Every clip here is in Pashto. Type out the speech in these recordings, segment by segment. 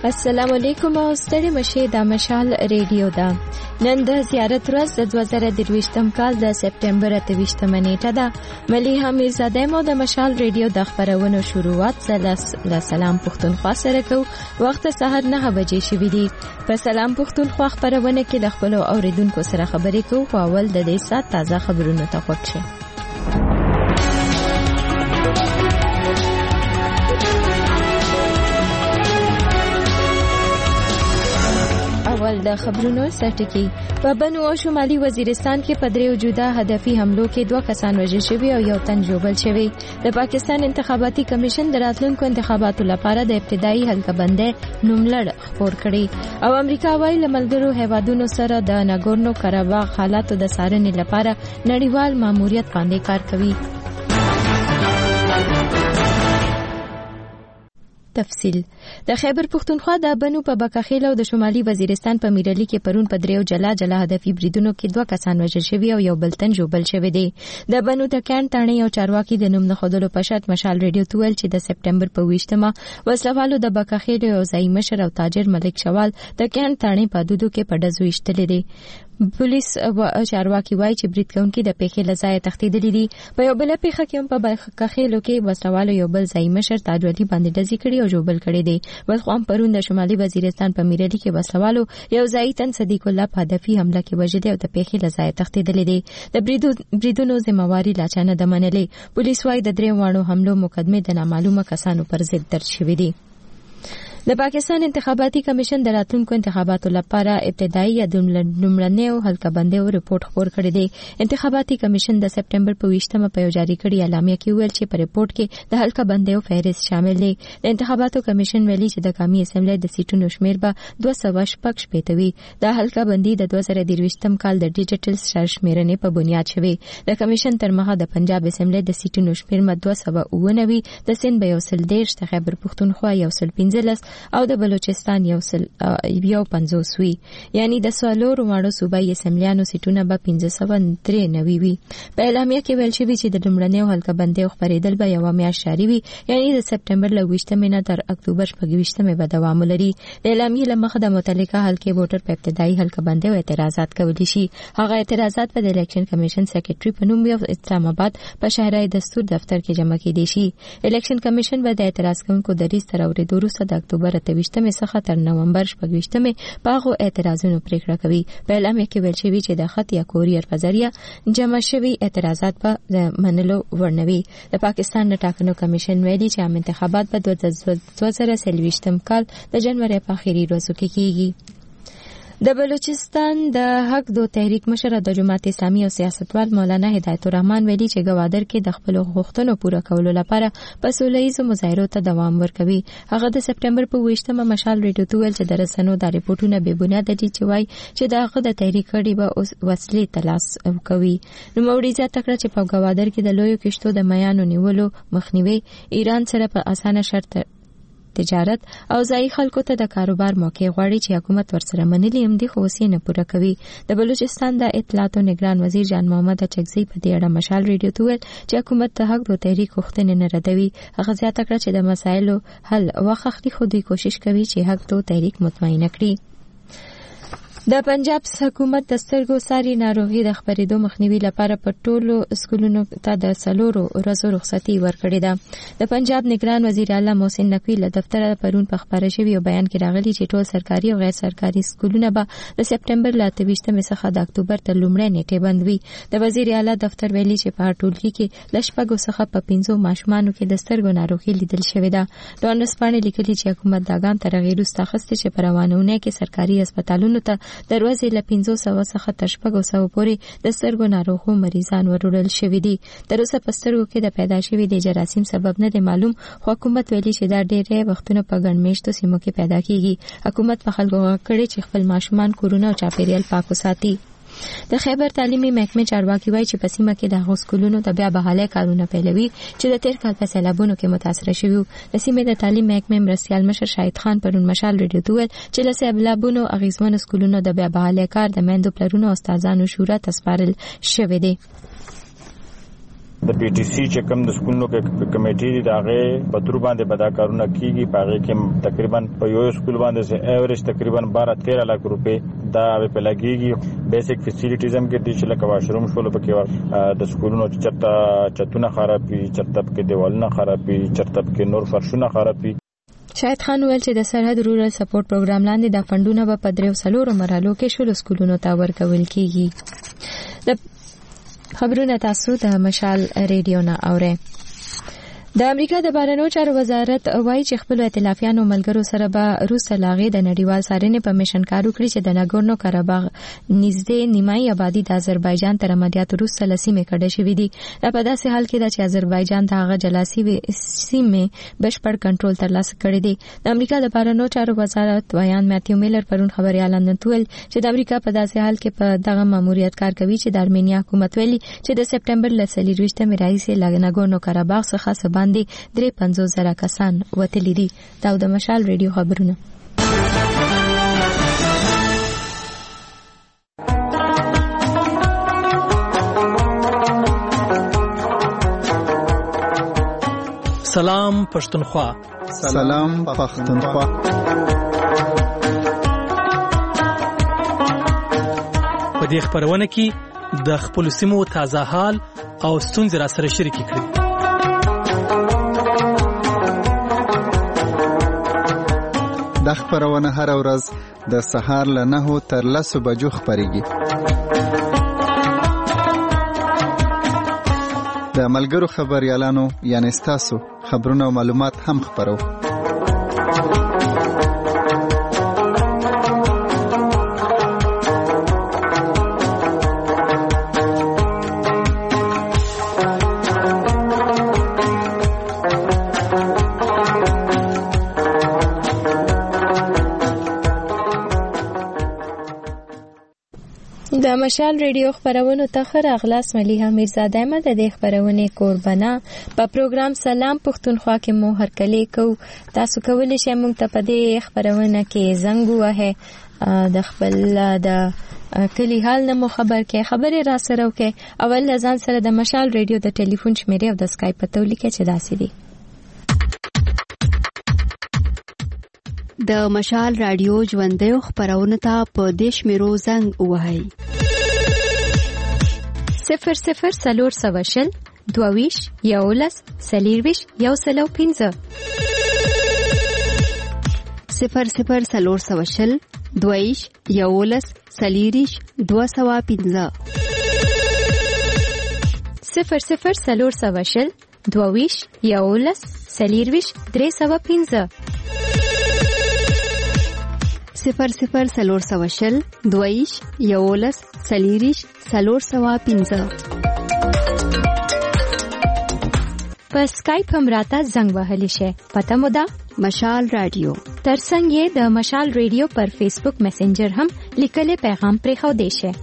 السلام علیکم او ستړي مشه د مشال ریډیو دا نن د زیارت ورځ د 2023م کال د سپټمبر 28 نیټه ده مليحه میرزاده مو د مشال ریډیو د خبرونو شروعات زله سلام پښتونخوا سره کو وخت سحر 9 بجې شوې دي په سلام پښتونخوا خبرونه کې د خپل اوریدونکو سره خبرې کوو په اول د دې سات تازه خبرونه تخوښه اول د خبرونو سرټکی په بنو او شمالي وزیرستان کې په دریو جدا هدفي حملو کې 2 کسان وژل شوي او یو تن ژوبل شوی د پاکستان انتخاباتي کمیشن د راتلونکو انتخاباتو لپاره د ابتدایي حلقه بندۍ نوملړ خپور کړي او امریکا وايي لملګرو هیوادونو سره د ناګورنو کاراباغ حالاتو د څارنې لپاره نړیوال ماموریت باندې کار کوي تفصیل د خیبر پختونخوا د بنو په بکاخیل او د شمالي وزیرستان په میرلی کې پرون په دریو جلا هدفي بریدونو کې 2 کسان وژل شوي او یو بل تن ژوبل شوی دی د بنو د کان تانې او چارواکي د نوم نه خودلو په شرط مشال ریډیو تویل چې د سپټمبر په 28مه وسلوالو د بکاخیل او ځای مشر او تاجر ملک شوال د کان تانې په دودو کې په ډزو ایشتل دي پولیس او چارواکي وایي چې بریټ کونکي د پیښې لزای تختیدلې دي په یو بل پیښه کې هم په بکاخیلو کې وسلوالو یو بل ځای مشر تاجوالي باندې ډزې کړې او ژوبل کړي دي بل خو پرون د شمالي وزیرستان په میرلی کې وسلوالو یو ځای تن صدیق الله په هدفي حمله کې وژل او د پیښې لزای تختیدلې دي د بریدونو ذمہواری لا چانه د منلې پولیس وایي د درې وانو حملو مقدمه د نامعلومه کسانو پر ضد درج شوې دي د پاکستان انتخاباتي کمیشن د راتلونکو انتخاباتو لپاره ابتدایي یا لومړنیو حلقه بندیو ریپورت خپور کړی دی انتخاباتي کمیشن د سپټمبر په 28مه په جاری کړي اعلامیه کې ویل چې په ریپورت کې د حلقه بندیو فهرست شامل دی د انتخاباتو کمیشن ویلي چې د قومي اسمبلی د سیټونو شمیر به 216 وي د حلقه بندي د 2023م کال د ډیجیټل سرشمیرنې په بنیاد شوی د کمیشن تر مخه د پنجاب اسمبلی د سیټونو شمیر م 219 د سند به 110 د خیبر پختونخوا 115 او د بلوچستان 150 وی یعنی د سوالور واړو صوبایي اسمبلیانو سیټونه به 1593 وي په اعلامیه کې ویل شوی چې د لومړنیو حلقه بندیو خبرېدل به یو میاشت جاری وي یعنی د سپټمبر ل 28مه نه تر اکتوبر 28مه به دوام لري د اعلامیه لمخه د متعلقه حلقې ووټر په ابتدایي حلقه بندیو اعتراضات کولی شي هغه اعتراضات په د الیکشن کمیشن سیکریټري په نوم یو اسلام آباد په شهرای دستور دفتر کې جمع کړي شي الیکشن کمیشن به د اعتراض کوونکو د ریس تر اوریدو وروسته د اکتوبر 28مه څخه تر نومبر 28مه په هغه اعتراضونو پریکړه کوي په اعلامیه کې ویل شوی چې د خط یا کوریر په ذریعہ جمع شوی اعتراضات په منلو ورنوي د پاکستان د ټاکنو کمیشن ویلي چې عام انتخابات په 2023م کال د جنوري په اخیری ورځو کې کیږي د بلوچستان د حق دو تحریک مشر د جماعت اسلامي او سیاستوال مولانا هدایت الرحمن ویلي چې گوادر کې د خپل غوښتنو پوره کولو لپاره په سولهییزو مظاهرو ته دوام ورکوي هغه د سپټمبر په 28مه مشال ریډیو ته ویل چې د رسنیو د ریپورتونو به بنیاد دي چې وایي چې دغه د تحریک کړي به وسلې تلاش کوي نو موري زیاته کړه چې په گوادر کې د لویو کشتو د میانو نیولو مخنیوي ایران سره په اسانه شرط تجارت او ځای خلکو ته د کاروبار موقع غواړي چې حکومت ورسره منلي هم دي خو وسې نه پوره کوي د بلوچستان د اطلاعات او نگران وزیر جان محمد چکزی په دې اړه مشال ریډیو ته ویل چې حکومت د حق دو تحریک غوښتنې نه ردوي هغه زیاته کړه چې د مسایلو حل وخت خو دوی کوشش کوي چې حق دو تحریک مطمئنه کړي د پنجاب حکومت د سترګو ساري ناروغي د خبرېدو مخنیوي لپاره په ټولو سکولونو ته د سلورو ورځو رخصتي ورکړې ده د پنجاب نگران وزیر اعلی محسن نقوی له دفتر پرون په خبره شوی او بیان کې راغلی چې ټول سرکاري او غیر سرکاري سکولونه به د سپټمبر ل 28مه څخه د اکتوبر تر لومړۍ نیټې بند وي د وزیر اعلی دفتر ویلي چې په ټولګي کې لشپږو څخه په 15 ماشومانو کې د سترګو ناروغي لیدل شوې ده د ونسپانې لیکلي چې حکومت دا ګام تر غیر مستخصص چې په روانونه کې سرکاري هسپتالونو ته دروازې له 1500 څخه تر 600 پورې د سترګو ناروغو مریضان وروړل شوي دي تر اوسه په سترګو کې د پیدا شوي د جراثیم سبب نه دی معلوم خو حکومت ویلي چې دا ډېرې وختونه په ګڼ میاشتو سیمو کې پیدا کیږي حکومت په خلکو غوښتي چې خپل ماشومان کورونه او چاپیریال پاک وساتي د خیبر تعلیمي محکمې چارواکي وایي چې په سیمه کې د هغو سکولونو د بیا بحالۍ کارونه پیلوي چې د تیر کال په سیلابونو کې متاثره شوي د سیمې د تعلیم محکمې مرستیال مشر شاهد خان پرون مشال ریډیو ته ویل چې له سیلابونو اغیزمنو سکولونو د بیا بحالۍ کار د میندو پلرونو او استادانو شورا ته سپارل شوی دی د پی ټی سی چې کوم د سکولونو کې کمیټې دي داغه په تر باندې بدا کارونه کیږي پاره کې تقریبا په یو سکول باندې سه ایوریج تقریبا 12-13 لک روپے دا په لګيږي بیسیک فیسیلیټیز هم کې دي چې لکه واشروم شول پکې د سکولونو چتونه خرابي چرته کې دیوالونه خرابي چرته کې نور فرشونه خرابي. شاهد خان ویل چې د سرحد رورل سپورټ پروګرام لاندې د فندونو په 3 مرحلو کې شول سکولونو ته ورکول کیږي. د خبرونه تاسو د مشال ریډیو نه اورئ. د امریکا د بهرنیو چارو وزارت وایي چې خپل ائتلافیانو ملګرو سره به روس لاغې د نړیوال څارنې په میشن کار وکړي چې د ناګورنو کاراباغ نږدې نیمایي آبادی د آذربایجان تر عملیاتو وروسته لسیمې کډه شوې دي. دا په داسې حال کې ده چې آذربایجان د هغه جلاسي سیمې بشپړ کنټرول ترلاسه کړی دی. د امریکا د بهرنیو چارو وزارت ویان ماتیو میلر پرون خبري اعلان وکړ چې د امریکا په داسې حال کې په دغه ماموریت کار کوي چې د ارمینیا حکومت ویلي چې د سپټمبر 24 راهیسې ناګورنو کاراباغ څخه باندې 53,000 کسان وتلي دي. دا د مشال ریډیو خبرونه. سلام پښتونخوا. سلام پښتونخوا. په دې خبرونه کې د خپل سیمو تازه حال او ستونزې را سره شریک کړئ. د خبرونه هر ورځ د سهار له 9 تر 10 بجو خبريږي. د ملګرو خبريالانو یعنی تاسو خبرونه او معلومات هم خبرو. د مشال ریډیو خبرونو ته خراغلاس مليحه میرزاده احمد د خبرونه قربانا په پروګرام سلام پښتونخوا کې مو هرکلی کو. تاسو کولی شئ موږ ته په دې خبرونه کې زنګ وهه د خپل د کلی حال نه مو خبر کې خبره را سره وکي. اول ځان سره د مشال ریډیو د ټلیفون شمیره او د اسکایپ په توګه کې چې داسې دي. د مشال رادیو ژوندۍ خبرونه ته په دیش میرو زنګ وهاي 00 سلور سواشل دوویش یولس سلیرویش یوسلو 15 00 سلور سواشل دوویش یولس سلیریش 215 00 سلور سواشل دوویش یولس سلیرویش 315 00 سلور سواشل دویش یولس سلیریش 315 په سکایپ هم راته زنګ وهلی شي. پته مو ده مشال رادیو. ترڅنګ یې د مشال ریډیو پر فیسبوک میسنجر هم لیکلي پیغام پرې خو دی شي.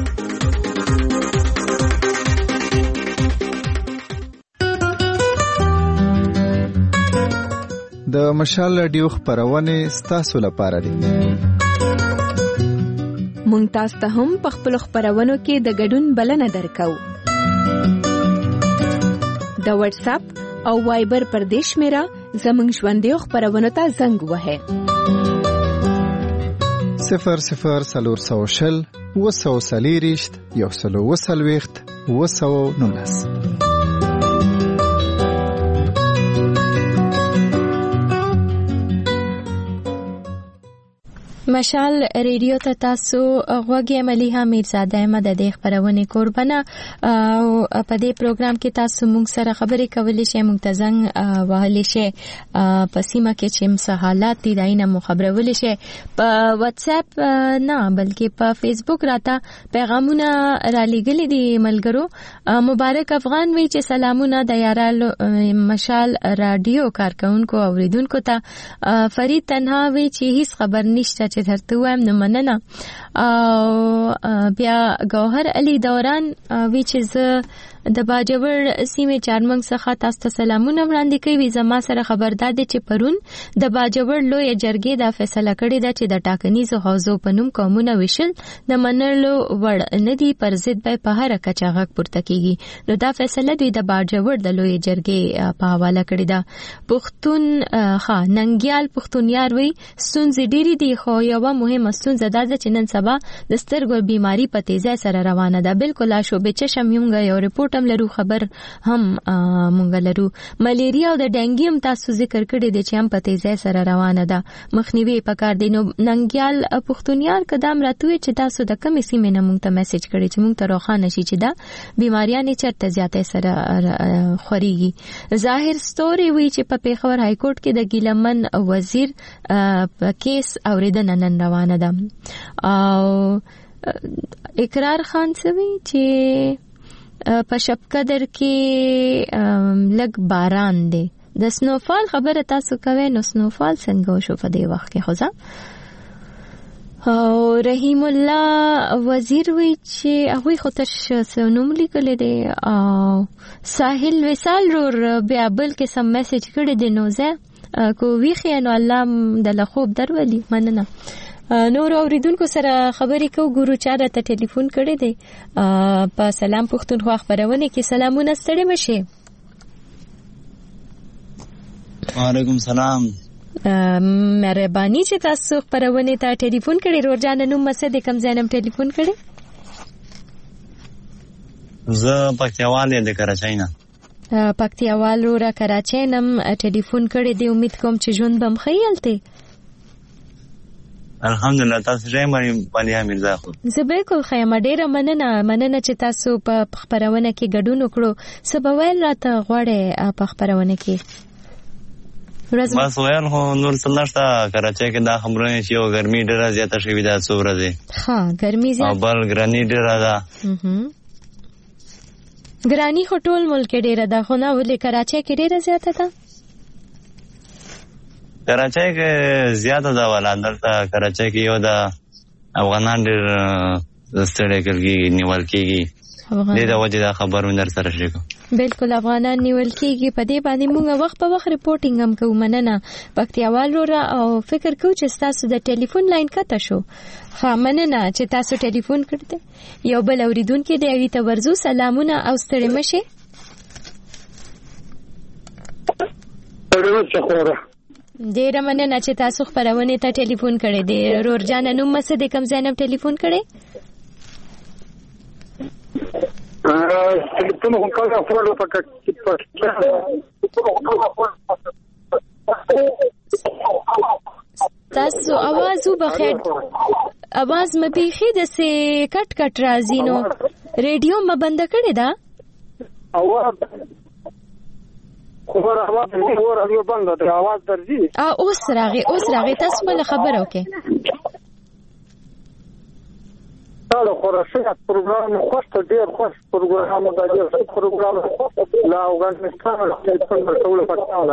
د مشال رادیو خبرونه ستاسو لپاره دي. مونږ تاسو ته هم په خپل خبرونو کې د ګډون بلنه درکو. د واتس اپ او وایبر پر دیش میرا زمنګ ژوندۍ خبرونه ته زنګ وهه 00 سلور سواشل وسو سلیریشت یوسلو وسلويخت وسو نونس. مشال ریډیو ته تاسو غوږی مليحه میرزاده احمد د خبرونه قربانه او په دې پروګرام کې تاسو موږ سره خبرې کولې شئ. موږ ته زنګ وهلی شئ په سیمه کې چې څه حالات دي داینه مو خبرولې شئ. په واتس اپ نه بلکې په فیسبوک راته پیغامونه را لېږلي دي ملګرو. مبارک افغان وی چې سلامونه د یارالو مشال رادیو کارکونکو اوریدونکو ته. فرید تنها وی چې هیڅ خبر نشته چې درته وایم نو مننه. او بیا گوهر علي دوران وی چې د باجوړ سیمه چارمنګ څخه تاسو ته سلامونه وړاندې کوي. زما سره خبردار دي چې پرون د باجوړ لوی جرګې دا فیصله کړې ده چې د ټاکنیزو حوزو په نوم قومونه وشل د منلو وړ نه دي، پر ضد به په هر کچه غږ پورته کیږي. نو دا فیصله دوی د باجوړ د لوی جرګې په حواله کړې ده. پښتون ننګیال پښتونیار وی ستونزې ډېرې دي، خو یوه مهمه ستونزه دا ده چې نن سبا د سترګو بیماری په تیزی سره روانه ده. بالکل شوبې چشم یونګ یو ریپورت هم لرو، خبر هم مونږ لرو. ملیریا او د ډنګي هم تاسو ذکر کړی دی چې هم په تیزی سره روانه ده، مخنیوي پکار دی. نو ننګیال پښتونیار قدم راتوي چې تاسو د کومې سیمې نه مونږ ته میسج کړی چې مونږ ته روښانه شي چې دا بیماریانې چرته زیاتې سره خوريږي. ظاهر ستوري وی چې په پیښور های کورټ کې د ګیلمن وزیر کیس اوریدنه نن روانه ده. او اقرار خان سوي چې په شپقدر کې لګ باران دی. د سنوفال خبره تاسو کوي، نو سنوفال څنګه شو په دې وخت کې خوځه؟ او رحیم الله وزیر وی چې هغه خودش سنوم لیکل دي. او ساحل وصال رور بیا بل کې سم میسج کړی دی. نو زه کو وی خې نو الله د لخوب درولي مننه. نور اوریدونکو سره خبرې کو. ګورو چاره ته ټلیفون کړی دی په سلام پښتونخوا خبرونه کې. سلامونه، ستړي مشه. وعلیکم السلام. مهرباني چې تاسو خبرونه ته ټلیفون کړی. روزانه نوم مسد کم زینم ټلیفون کړی. زه پکتیاوال یم د کراچۍ نه. پکتیاوال را کراچۍ نم ټلیفون کړی دی. امید کوم چې ژوند بم خیالته. الحمدلله. تاسو ژوند باندې امیر خو زه بالکل خیمه. ډیره مننه چې تاسو په خبرونه کې ګډون وکړو. سبویل راته غواړي په خبرونه کې بس ویل خو نور څه نشته. کراچۍ کې دا خبرونه چې یو ګرمي ډیره زیاته شوې ده څو ورځې. ګرمي زیاته او بل ګراني ډیره ده. ګراني خو ټول ملک ډیره ده، خو نه ولې کراچۍ کې ډیره زیاته ده؟ کراچۍ کې زیاته ده ولا دلته کراچۍ کې یو د افغانان ډیر ستړي کېږي نیول کېږي. دې د وجه دا خبر مې در سره شریکو. بالکل افغانان نیول کېږي. په دې باندې موږ وخت په وخت ریپورټینګ هم کوو. مننه پکتیاوال را او فکر کوو چې تاسو د ټلیفون لاین کته شو. مننه چې تاسو ټلیفون کړی. یو بل اوریدونکو دی وی ته ورزو. سلامونه او ستړي مشه. ډیره مننه چې تاسو خبرونه ته ټلیفون کړی دی. رورجان نوم مسد کم زینب ټلیفون کړی. ټلیفون هم کاوه فورا پکې تاسو आवाज وبخیر. आवाज مې بيخي د سه کټ راځي. نو ریډیو م بند کړی دا. आवाज خبر आवाज بند ده. आवाज درځي. اوس راغی تاسو بل خبر وکي. دا خورشه پروګرام خوښ ډیر خوښ پروګرام دا ډیر پروګرام لا افغانستان ټول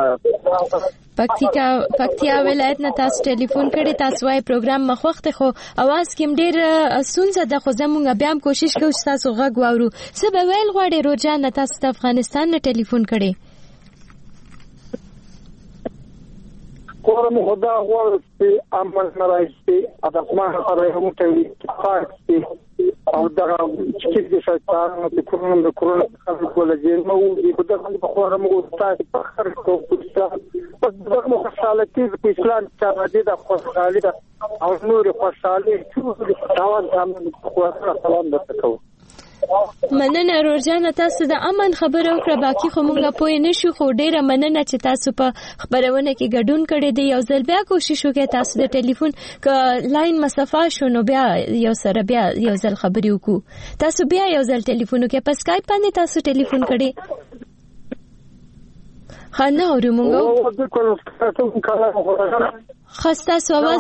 پکتیا ولایت نه تاسو ټلیفون کړی. تاسو وايي پروګرام مخوخته خو आवाज کم ډیر سونځه د خو زمونږ بیا هم کوشش کوو چې تاسو غږ واورو. سبا ویل غواړي روزانه تاسو د افغانستان نه ټلیفون کړی. کورم خدا غواړي چې امن ناراضي ادمه سره هم کوي چې او دا چې د شایستان د کورونو خلکو لږه نو د دغه په خورم او تاسو په خر کو په دغه خوشاله کې په اسلام چې د خوشالي او نور خوشالي ټول تاوان خو سلام درته. مننه روزانه تاسو د امن خبرو کړه. باقي خو مونږه پوه نه شو. خو ډیره مننه چې تاسو په خبرونه کې ګډون کړی دی. یو ځل بیا کوشش وکړئ تاسو د ټلیفون ک لاین مسافه شونه بیا یو سره بیا یو ځل خبرې وکړو. تاسو بیا یو ځل ټلیفون وکړئ. په سکایپ باندې تاسو ټلیفون کړی. خانه اورو مونږه خسته سو आवाज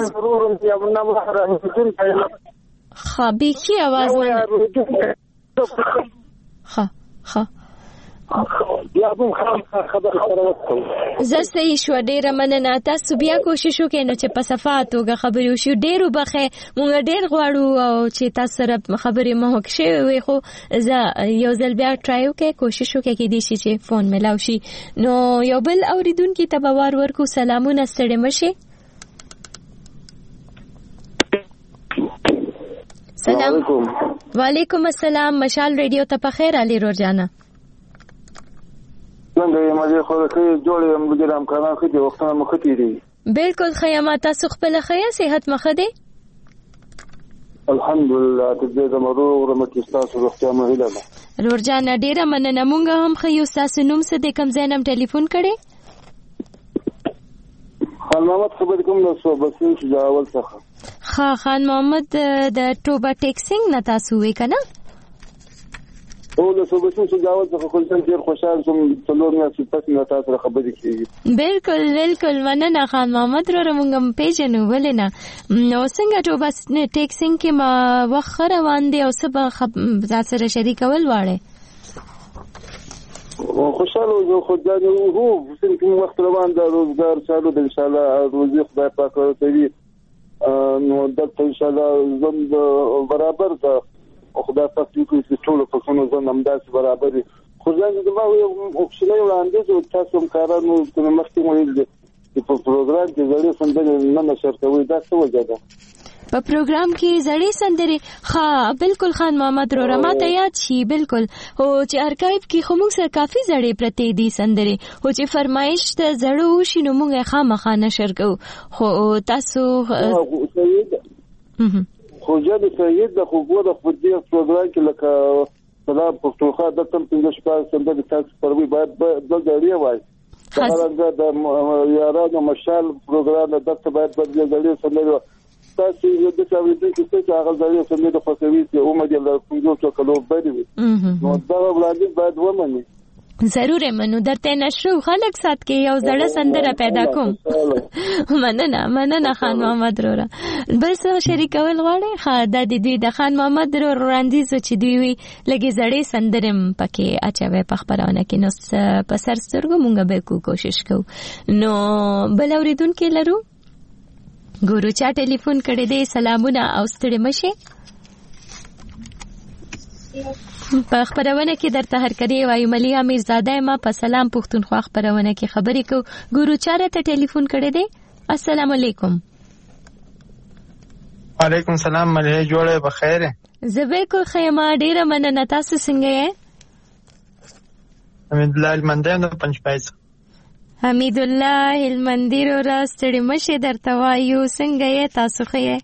خابي کی आवाज نه. بیا هم خبره وکړو. زه صحیح شو. ډیره مننه. تاسو بیا کوشش وکړئ نو چې په صفه توګه خبرې وشي. ډیرو بخې مونږ ډیر غواړو او چې تاسو سره خبرې مو وکړي وي، خو زه یو ځل بیا ټرای وکړم، کوشش وکړم کې دې شي چې فون ملاو شي. نو یو بل اوریدونکو ته به وار ورکو. سلامونه، ستړي مشي. سلام علیکم. وعلیکم السلام. مشال ریډیو ته په خیر علي روزانه. څنګه یې مزه خو کې جوړې هم ګرام کاران خدي وختونه مختی دي. بالکل خیامات تاسو خپل خیا صحت مخده. الحمدلله دې زمرو رحمت تاسو روغتیا مو هیله ده. روزانه ډیره مننه. مونږ هم خیو تاسو نوم څه د کم زینم ټلیفون کړي. خان محمد خبر کوم نو صوبسین شجاول څخه. خان محمد د ټوبا ټیکسینګ نه تاسو وې کنه؟ او د صوبسین شجاول څخه خپل ډیر خوشاله سم څلور نه صفات نه تاسو خبرې کیږي. بالکل مننه خان محمد. موږ هم پیژنو ولنه. نو څنګه ټوبا ټیکسینګ کې ما وخت روان دي او سبا تاسو سره شریکول واړه؟ خوشاله او خدای هو څنګه وخت روان ده، روزګار چالو ده ان شاء الله. روزي خدای پاک ورکوي. نو دلته ان شاء الله زند برابر ده. خدای پاک دې چې ټول په څونو زند همداسې برابر دي. خو ځان دې ما یو اپشن وړاندې چې تاسو هم کارانو ته مخکې ویل دي چې په پروګرام کې زړې سندرې نه نشر کوي. دا څه وجه ده؟ په پروګرام کې زړې سندرې بالکل خان محمد رورما ته یاد شي. بالکل هو چې ارکایو کې خو موږ سره کافي زړې پرتې دي سندرې، هو چې فرمایش ته زړه وشي نو موږ خامخا نشر کوو. خو تاسو خو جاد سید د خو د خپل پروګرام کې لکه سلام پښتونخوا د تم 15 سندرې تاسو پروي باید د زړې وای. څنګه د یارانو مشال پروګرام د تاسو باید د زړې سندرې تاسو یو د څاویدو کې څه هغه ځای سمې د فسوي چې عمر له 15 کلو بدی وي. نو دا وړاندې باید ومني. ضرور منو. درته نشو خلک سات کې یو زړه سندره پیدا کوم. مننه خان محمد رورا. بل څه شریکول غواړي؟ د دې د خان محمد رورا وړاندیز چې دوی وی لګي زړې سندرم پکې اچوي په خبرونه کې. نو په سر سترګو مونږ به کوشش کوو. نو بل اوریدونکو لرو. ګورو چا ټلیفون کړی دی. سلامونه او ستړي مشي. په خبرونه کې درته هرکړی وایو ملیا میرزاده ما په سلام پښتونخوا خبرونه کې خبرې کو. ګورو چا ته ټلیفون کړی دی. السلام علیکم. وعلیکم السلام. ملیا جوړه بخیر. زه بالکل خیمه ډیره مننه. تاسو څنګه یې؟ حمید الله المندیم د پنځپایس. حمید الله المندی رو ستړي مشه درته وایو. څنګه یې تاسو ښه یې؟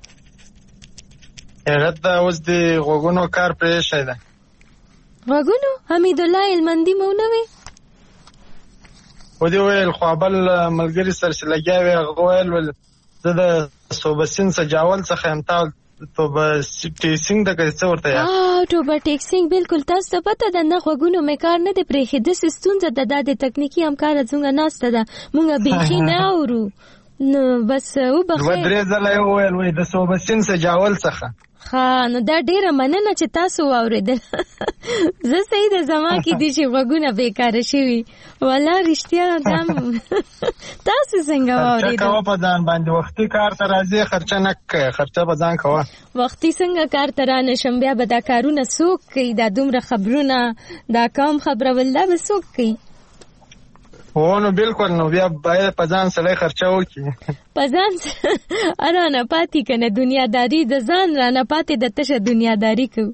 رد اوس د غوګونو کار پرې شي ده. غوګونو حمید الله المندی مو نه وي و دې ویل خو بل ملګری سره لګیاوي غویل ول زه د صوبسین سجاول څخه امتا توبه ټیکسینګ د څه ورته یا توبه ټیکسینګ. بالکل تاسو ته پته ده نه غوګونو مې کار نه دی پرې خې د ستونزه د تکنیکی همکار څنګه ناشته ده مونږ بیخي نه اورو. نو بس او بخیر. و درې ځله ویل وای د صوبسین سجاول څخه. نو دا ډیره مننه چې تاسو واوریدل. زه صحیح د زما کې دي چې وګونه بیکاره شوي. والله رښتیا دم تاسو څنګه واوریدل؟ خرچه کوه په ځان باندې. وختي کار ته راځي خرچه نه کوه. خرچه په ځان کوه. وختي څنګه کار ته رانشم بیا به دا کارونه څوک کوي؟ دا دومره خبرونه دا کام خبرول دا به څوک کوي؟ نو بالکل. نو بیا باید په ځان سره خرچه وکړي. په ځان رانه پاتې کنه دنیاداری د ځان رانه پاتې د تشه دنیاداری کو.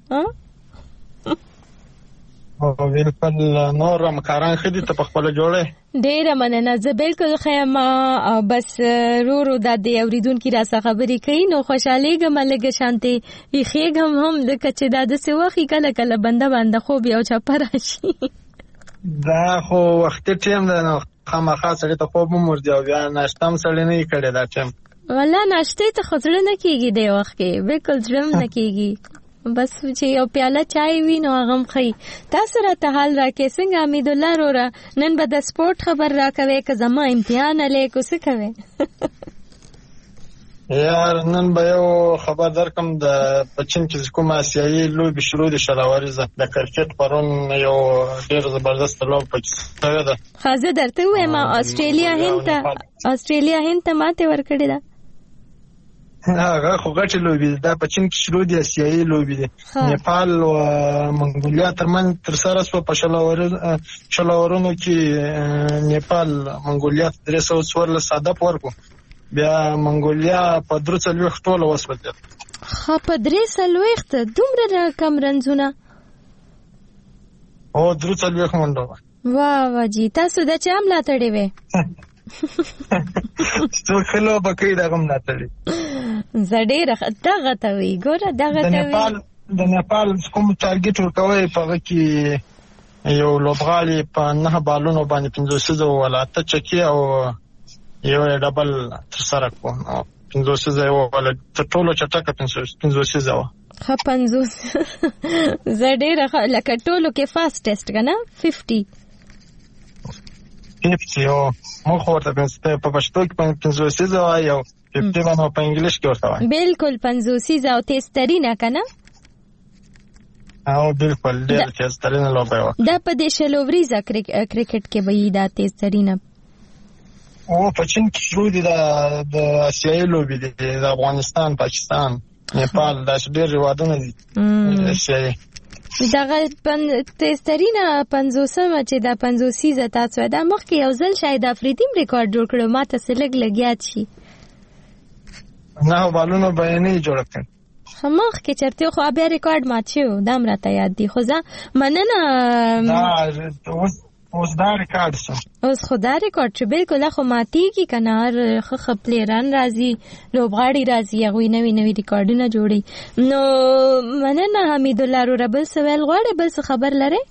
بالکل. نور مکاران خدي ته په خپل جوړه. ډیره مننه. زه بالکل خیمه بس رو د اوریدونکو را څخه خبرې کوي نو خوشاله ګم لګه شانتي خېګم هم د کچې د سوخي کله کله بنده خوب یو چا پراشي. دا خو وختي ټیم ده نو خامخا سړی ته خوب مو مرځي او بیا ناشته هم سړی نه کړي دا ټیم. والله ناشته ته خزړه نه کیږي دی وخت کې. بالکل ځم نه کیږي. بس چې یو پیاله چای وي نو هغه خي. تاسو را ته حال راکې څنګه امید الله رورا نن به د سپورت خبر راکوي که زما امتحان لې کو څه کوي؟ یار نن به یو خبر درکم د چین کې کوم آسیایي لوبې شروع دي شلاوریزه د کرکټ پرون یو ډېر زبردست لوب پکې شوی ده. خازه درته وایم استرالیا هند ته ماته ورکړې ده. هغه خو غټې لوبې دا په چین کې شروع دي آسیایي لوبې دي. نیپال او منګولیا ترمن تر سره سو په شلاورونو کې نیپال منګولیا 314 صدف ورکو. بیا منګولیا په 340 ټوله وسوځي. ها په 340 دومره کم رنزونه. او 340 منډه. واه جی تاسو د چا ملاتړی وې؟ څو کلو بکې دا غم ناتړي. زړه دغه ته وی ګوره دغه ته وی. د نیپال کوم ټارګټ ورکوي په کې یو لوبغالي په 9 بالونو باندې 500 ولاته چکی او یو ډبل تر سره کو 500 ولا ټولو چټکه 500 و. خا 50 زړه لکه ټولو کې فاستست کنه 50 او مخ ورته په پښتو کې 500 یو 50 باندې په انګلیش کې ورته وایي. بالکل 500 او تیزترینه کنه. او بالکل ډېر تیزترینه لوبه و. دا په دې شلووریزه کرکټ کې وایي دا تیزترینه. او په چین کې شروع دي د آسیایي لوبې دي د افغانستان پاکستان نیپال دا ډېر روادونه دي آسیایي. دغه تیزترینه 500 چې دا 500 تاسو دا مخکې یو ځل شاید افریدیم ریکارډ جوړ کړو ماته سلګ لګیات شي. نه بالونو بیانې جوړ کړ. همخ کې چرته خو بیا ریکارډ ماچو دا مرته یاد دي خو ځه مننه. اوس دا ریکارډ شو. اوس خدا ریکارډ چې بالکل خو ماتي کی کنار خپلران راځي لوبغاړي راځي هغه نوې ریکارډونه جوړي. نو مننه حمید الله ربل سوال غواړي بل څه خبر لره؟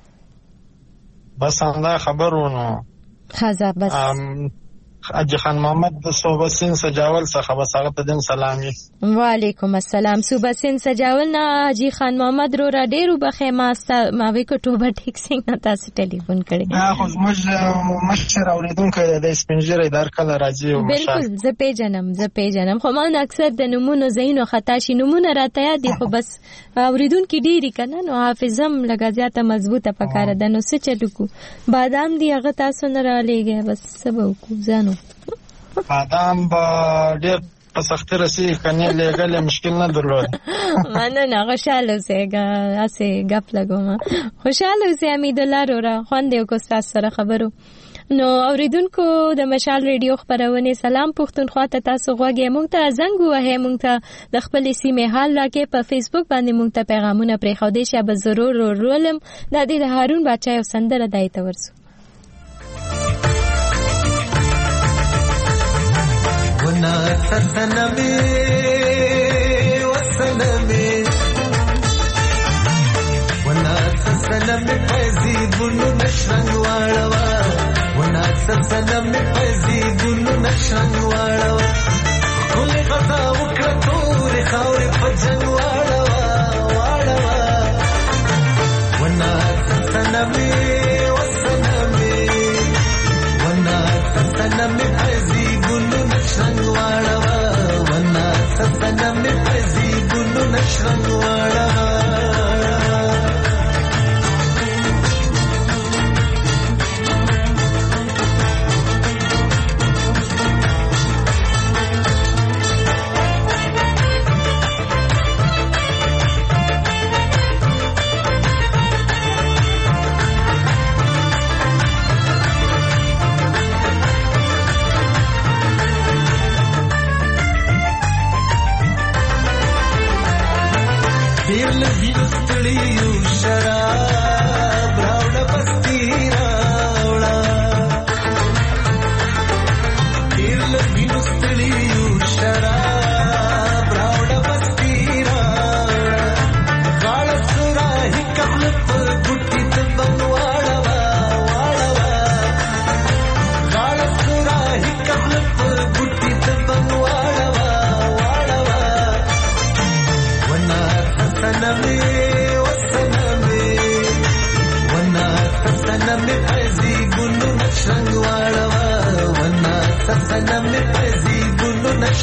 بس همدا خبرونه. خزا بس حاجی خان محمد د صوبه سین سجاول څخه بس هغه ته دین سلامي. وعلیکم السلام. صوبه سین سجاول نه حاجی خان محمد رو را ډیرو بخې ما وی کوټوبه ټیک څنګه تاسو ټلیفون کړی. خو موږ مشر اوریدونکو د سپینجری در کله راځي او بالکل زه پیژنم خو ما اکثر د نمونه زینو خطا شي نمونه راته یاد دي خو بس اوریدونکو ډیری کنه نو حافظم لګا زیاته مضبوطه پکاره ده نو څه چلو کو بادام دی هغه تاسو نه را لېږه بس سبا کو ځانو بادام با ډېر په سختي رسي کنه لګل مشکل نه درلود. مننه خوشاله اوسېګا اسه غپ لګوم خوشاله اوسې امید الله را خوندې کو تاسو سره خبرو. نو اوریدونکو د مشال ریډیو خبرونه سلام پښتونخوا ته تاسو غوږی مونږ ته زنګ وهه مونږ ته د خپل سیمه حال راکې په فیسبوک باندې مونږ ته پیغامونه پرې خو دې شابه ضرور رولم د دې هارون بچا یو سندره دایته ورسو. ونا سنمي وسلمي ونا سنمي فزيدونو نشرنګ واړوا ونا سنمي فزيدونو نشرنګ واړوا کول غزا وکړه تور خاور فجن واړوا ونا سنمي وسلمي ونا سنمي فزيدونو نشرنګ واړوا ونا سنمي فزيدونو نشرنګ واړوا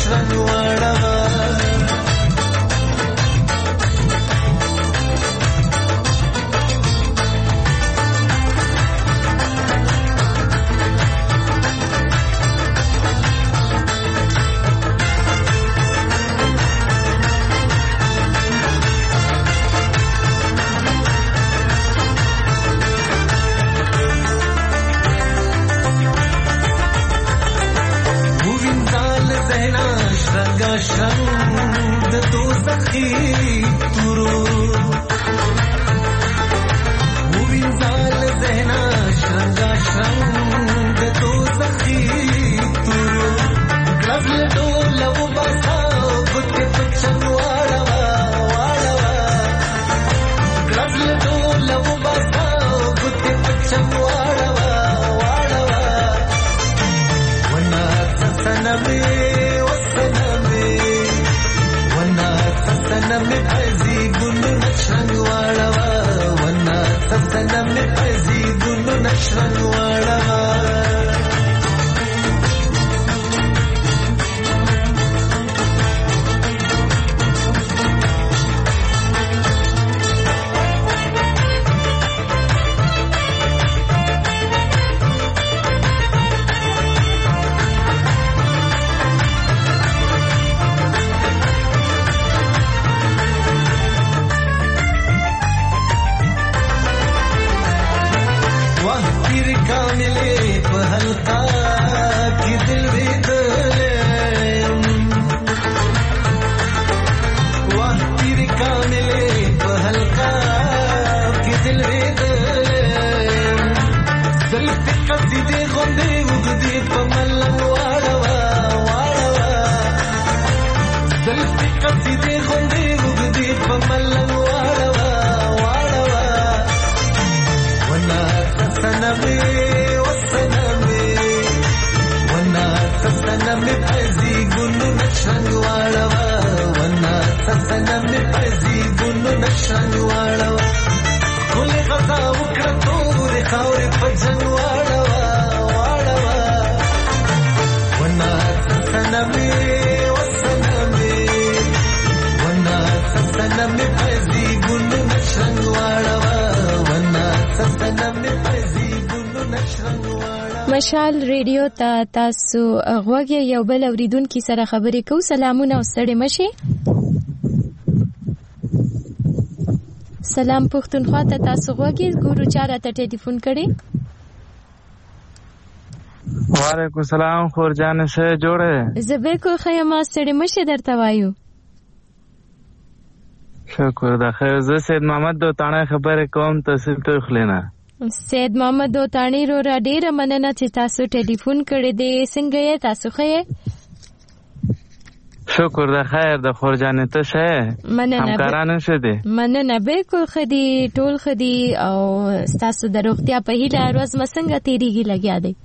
نشرنګ واړوه شرنګ د دوزخي تورو وینځال زهنا شرنګ شرنګ د دوزخي تورو کلل ډول و باسا ګوت پچن واړوا واړوا کلل ډول و باسا ګوت پچن واړوا واړوا ونا سنمه سنم پزی ګلو نشرنګ واړوا ونا سنم پزی ګلو نشرنګ واړوا مشال ریډیو ته تاسو غوږی یو بل اوریدونکو سره خبرې کو. سلامونه ستړي مشي. سلام پښتونخوا ته تاسو غوږی ګورو چاره ته ټلیفون کړي. وعلیکم السلام خورجان سره جوړه زبې کو خیمه ستړي مشي درته وایو. شکر دا خیر. زه سید محمد دوتانه خبرې کوم تحصیل ته خلینا. سید محمد دوتانی رو را ډیره مننه چې تاسو ټلیفون کړی دی. څنګه یې تاسو ښه؟ شکر د خیر د خورجانې ته شه همکارانو شه دي. مننه بالکل خدي ټول خدي او تاسو د روغتیا په هیله روز مسنګه تیریږي لګیا دی.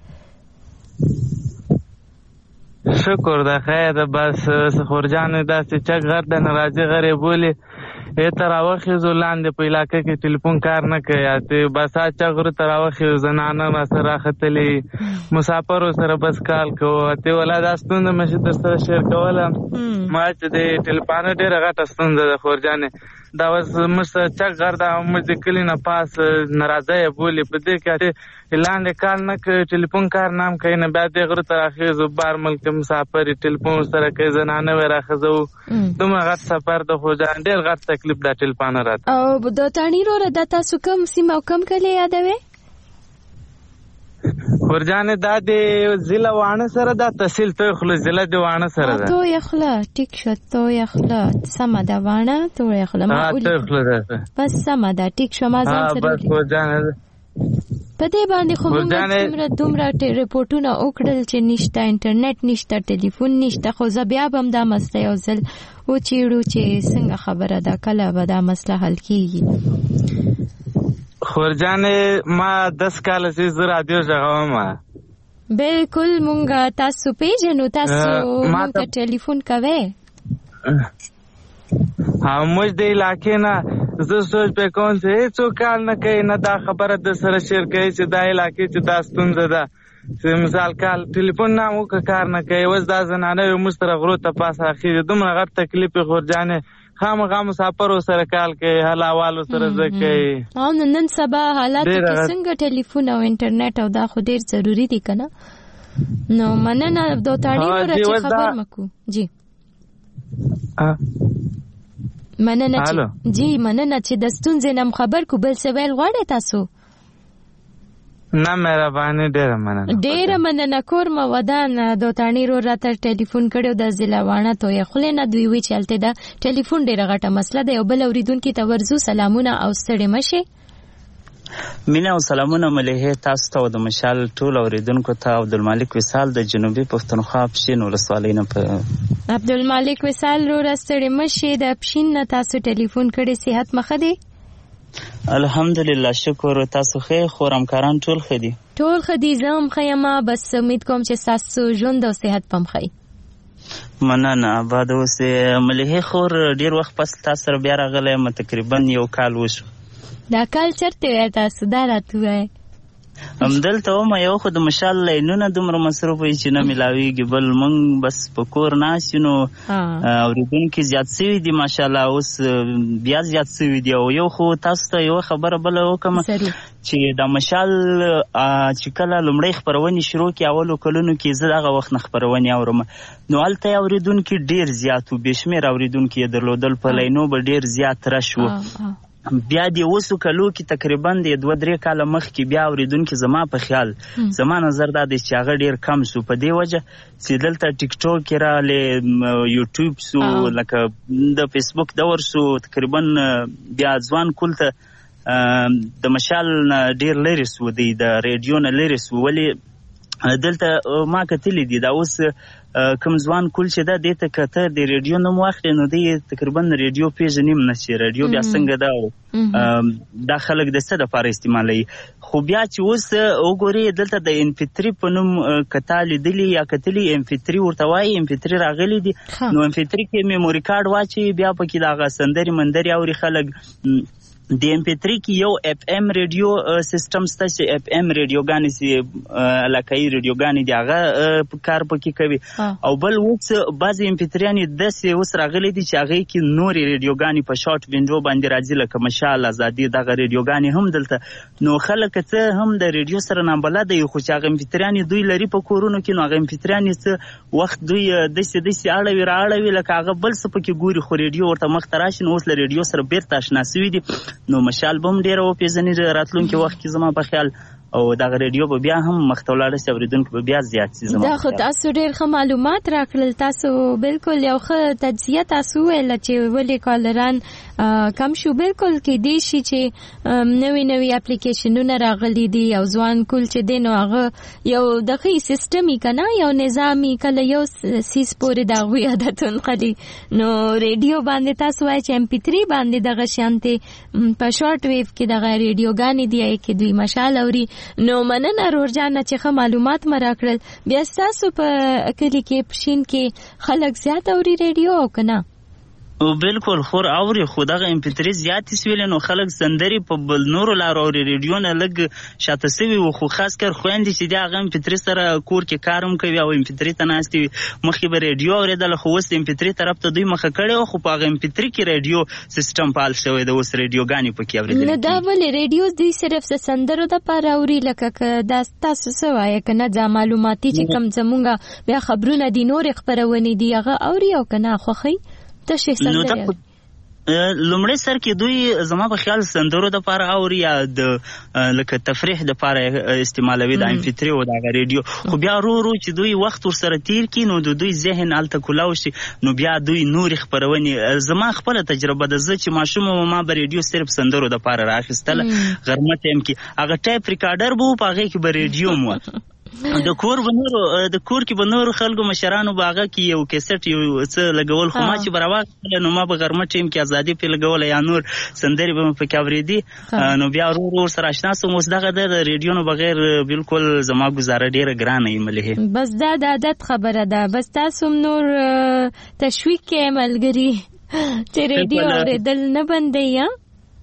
شکر د خیر. بس خورجانې داسې چک غر د ناراضي غری بولی تراوخي زولاندې په علاقې کې ټلیفون کار نه کوي. ته بس اچا غره تراوخي زنانه ما سره ختلې مسافر سره بس کال کوو. ته ولادت استوند مشه تر سره شیر کولم ما چې د ټلیفون ډیره غټه استوند د خورجانې دا وس مست چک غر د مې کلی نه پاس ناراضه بولی په دې کې اعلان کال نه کوي ټلیفون کار نام کوي نه بیا د غره تراخي زبار ملک مسافر ټلیفون سره کوي زنانه ورخزو دومره غټ سفر د خورجان ډیر غټ تکلیف د ټلیفون راته. او د تانی رو د تاسو کوم سیمه کم کله یادوي خورجان د ضلع وانه سره د تحصیل ته خل ضلع د وانه سره ده. تو یخلا ټیک شو تو یخلا سم د وانه تو یخلا ما ولې بس سم د ټیک شو ما ځان سره بس خورجان په دې باندې خو موږ دومره ریپورتونه وکړل چې نشته انټرنیټ نشته ټلیفون نشته. خو زه بیا هم دا مسله یو ځل وچیړو چې څنګه خبره ده کله به دا مسله حل کیږي. خورجان ما 10 کال سې رادیو ژغوم. بالکل مونږه تاسو پیژنو تاسو مونږ ټلیفون کوي. موږ د علاقې نه زه سوچ په کوم چې څو کال نه کوي نه دا خبره د سره شیر کوي چې دا علاقې چې دا ستونزه ده مثال کال ټلیفون نه مو کار نه کوي اوس دا زنانه یو مستر غرو ته پاس اخیری دومره غټ تکلیف خورجانې خامخا مسافر سره کال کوي حلوالو سره زکه او نن سبا حالات کې څنګه ټلیفون او انټرنیټ او دا خو ډیر ضروری دي کنه نو مننه دوتاړي ورته خبر مکو جی مننه چې د ستونزې نم خبر کو بل څه ویل غواړئ تاسو نه مهرباني ډیره مننه کور مو ودان دوتاړي رو راته ټلیفون کړو د ضلع وانه توې خلنه دوی وی چلته دا ټلیفون ډیره غټه مسله ده یو بل اوریدونکو ته ورزو سلامونه او ستړي مشه مینا او سلامونه مليحه تاسو ته د مشال ټول اوریدونکو ته عبدالمالک وصال د جنوبي پښتونخوا پښین ولسوالۍ نه په عبدالمالک وصال رو راستړي مشه د پښین نه تاسو ټلیفون کړي صحت مخه دي الحمدلله شکر تاسو خیر خورم کاران ټول خدي زم خیمه بس امید کوم چې تاسو ژوند او صحت پم خی مننه بعد اوسه مليحه خور ډیر وخت پس تاسو سره بیا راغله تقریبا یو کال وشو دا کال چرته تاسو دا راتوي همدلته ما یو خو د مشال لینونه دومره مصروف وي چې نه ملاویږي بل مونږ بس په کور ناسینو اوریدونکو زیات سوي دي ماشاءالله اوس بیا زیات سوي دي او یو خو تاسو ته یو خبره بل وکم چې د مشال چې کله لمړی خبرونه شروع کی اولو کلونو کې زه دغه وخت خبرونه اورم نو الته اوریدونکو ډیر زیات او بشمیر اوریدونکو درلودل په لینو به ډیر زیات راشو بیا دی وسو کلو کې تقریبا د 2-3 کال مخ کې بیا اوریدونکو زما په خیال زما نظر دا د چې هغه ډیر کم سو په دی وجه چې دلته ټیک ټاک کې را ل یوټیوب سو لکه د فیسبوک دور سو تقریبا بیا ځوان کولته د مشال ډیر لري سو دی د ریډیو نه لري سو ولی دلته ما کتلی دی دا اوس کوم ځوان کول چې دا دته کته د ریډیو نوم واخلي نو دی تقریبا ریډیو پیژنیم نشي ریډیو بیا څنګه دا دا خلک د څه د لپاره استعمالوي خو بیا چې اوس وګوري دلته د MP3 په نوم کتالي دلی یا کتلی MP3 ورته وایي MP3 راغلي دي نو MP3 کې میموري کارت واچي بیا پکې دا غسندري مندري اوري خلک د MP3 کې یو FM ریډیو سیستم سته چې FM ریډیوګانې سي علاقايي ریډیوګانې دی هغه کار پکې کوي او بل اوس بعض MP3 د سي اوس راغلي دي چې هغه کې نور ریډیوګانې په شارټ وینډو باندې راځي لکه مشال ازادي دغه ریډیوګانې هم دلته نو خلک ته هم د ریډیو سره نه بلد دي خو چې هغه MP3 دوی لري په کورونو کې نو هغه MP3 څه وخت دوی د سي اړوي راړوي لکه هغه بل څه پکې ګوري خو ریډیو ورته مخ تراشي نو اوس له ریډیو سره بیرته آشنا شوي دي نو مشال بم ډیر او پیژنې راتلونکي وخت کې زما په خیال او دا ریډیو به بیا هم مختولاړه سي اوریدونکو به بیا زیات سي زما دا خو تاسو ډیر ښه معلومات راکړل تاسو بالکل یو ښه تجزیه تاسو ویل چې ولې کالران کم شو بالکل کې دی شي چې نوې اپلیکیشنونه راغلي دي او ځوان کول چې دی نو هغه یو دغه سیستمي کنه یو نظامی کله یو سیس پورې دا وی عادتون قلی نو ریډیو باندې تاسو وای چې MP3 باندې دغه شانته په شارټ ویو کې دغه ریډیوګانې دی کې دوی مشال اوري نو مننه رورجان چې ښه معلومات مرا کړل بیا تاسو په کلی کې پښین کې خلک زیات اوري ریډیو او کنه بالکل خور اوري خو دغه MP3 زیات سویل نو خلک سندري په بل نور لار اوري ریډیو نه لګ شاته سوي خو خاص کر خويندې چې دغه MP3 سره کور کې کارم کوي او MP3 ته ناشتي مخې به ریډیو اوریدل خو اوس MP3 طرف ته دوی مخه کړي خو په MP3 کې ریډیو سیستم پال شوی د اوس ریډیوګانی پکې اوریدل نه دا ولې ریډیو دوی صرف سندرو د پاره اوري لکه دا تاسو سوای کنه دا معلوماتي چې کم زمونږه بیا خبرونه دي نور خبرونه دي هغه اوري او کنه خوخي نو دا لومړی سر کې دوی زما په خیال سندرو د پاره اوري یا د لکه تفریح د پاره استعمالوي د MP3 او د ریډیو خو بیا رو چې دوی وخت ور سره تیر کی نو د دوی ذهن الته کولاو شي نو بیا دوی نور خبرونه زما خپل تجربه د ز چې ماشوم ما به ریډیو صرف سندرو د پاره راخستل غرمه ټیم کې هغه ټایپ ریکارډر بو په هغه کې به ریډیو مو د کور کې بنور خلکو مشرانو باغه کې یو کیسټ یو څه لګول خو ما چې براوغه نو ما به غرمه ټیم کې ازادي په لګول یا نور سندري به په کاورېدي نو بیا ورو سره آشنا سوم اوس دغه د ریډیو نو بغیر بالکل زما گزاره ډیره ګرانه ایمله بس دا د عادت خبره ده بس تاسو نور تشویق کې ملګری چې ریډیو اوریدل نه بندي یا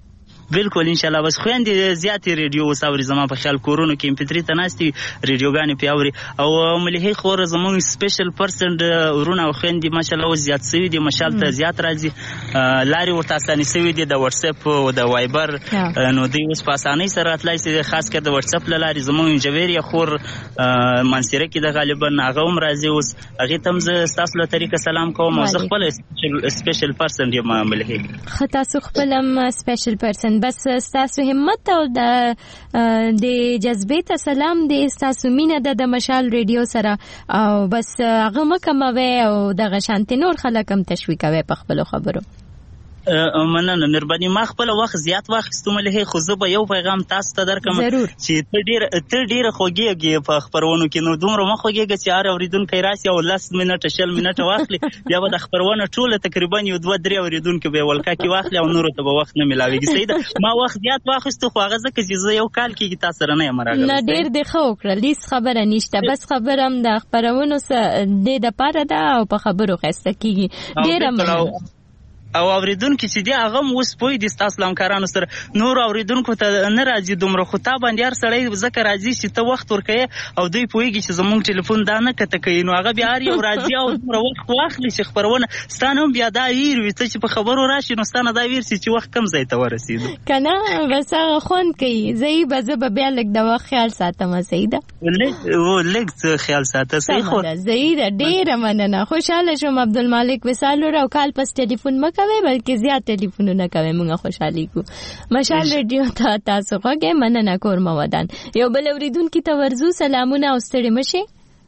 بالکل ان شاء الله. بس خويندې زیاتې ریډیو وساوري زما په خیال کورونو کې MP3 ته ناستي ریډیوګانې پیاوري او ملي خور زموږ سپیشل پرسن ورونه او خويندې ماشاءالله زیات سوي دي مشال ته زیات راځي لاري ورته اساني سوي دي د واتس اپ او د وایبر نو دوی اوس په اسانۍ سره راتلای شي خاص کر د واتس اپ لاري زموږ جويري خور منصره کې د غالبا هغه هم راځي اوس هغه تم ز تاسو له طریقه سلام کوم او خپل سپیشل پرسن یم ملي خطا سو خپلم سپیشل پرسن بس تاسو همت او د جذبه ته سلام د تاسو مینه د مشال ریډیو سره او بس هغه مکموي او د غشانت نور خلک هم تشویقوي په خپل خبرو. مننه مهرباني. ما خپل وخت زیات واخیستم له خو زه به یو پیغام تاسو ته درکم چې ته ډیر خوږیږي په خبرونو کې نو دومره مخوږیږي چې هر اوریدونکو راشي او 10 منټه 10 منټه واخلي بیا به د خبرونه ټوله تقریبا یو 2-3 اوریدونکو به ولکه کې واخلي او نور ته به وخت نه ملاويږي. سیده ما وخت زیات واخیستو خو هغه ځکه چې زه یو کال کې تاسو سره نه یم راغلی. نه ډیر د خو کړل هیڅ خبره نشته بس خبرم د خبرونو سره د پاره ده او په خبرو خسته کیږي ډیر او اوریدونکو چې دی هغه اوس پوي د تاسو لمکارانو سره نور اوریدونکو ته نه راځي دومره خو تا باندې هر سړی ذکر راځي چې ته وخت ورکې او دوی پويږي چې زمونږ ټلیفون دا نه کته کوي نو هغه بیا یو راځي او دومره وخت واخلي چې خبرونه ستانه بیا دا ویر وي چې په خبرو راشي نو ستانه دا ویر چې وخت کم ځای ته ورسېدو کنه بس هغه خون کوي زئی به بیا لګ دا وخت خیال ساتم سیده لګ خیال ساته صحیح خو زئی ډیر مننه خوشاله شوم عبدالمالک وسالو او کال پس ټلیفون مکه بلکې زیات ټلیفونونه کوي موږ خوشحالي کو مشال ریډیو ته تاسو غوږه مننه کورم ودان یو بل اوریدونکو ته ورزو سلامونه او ستړي مشه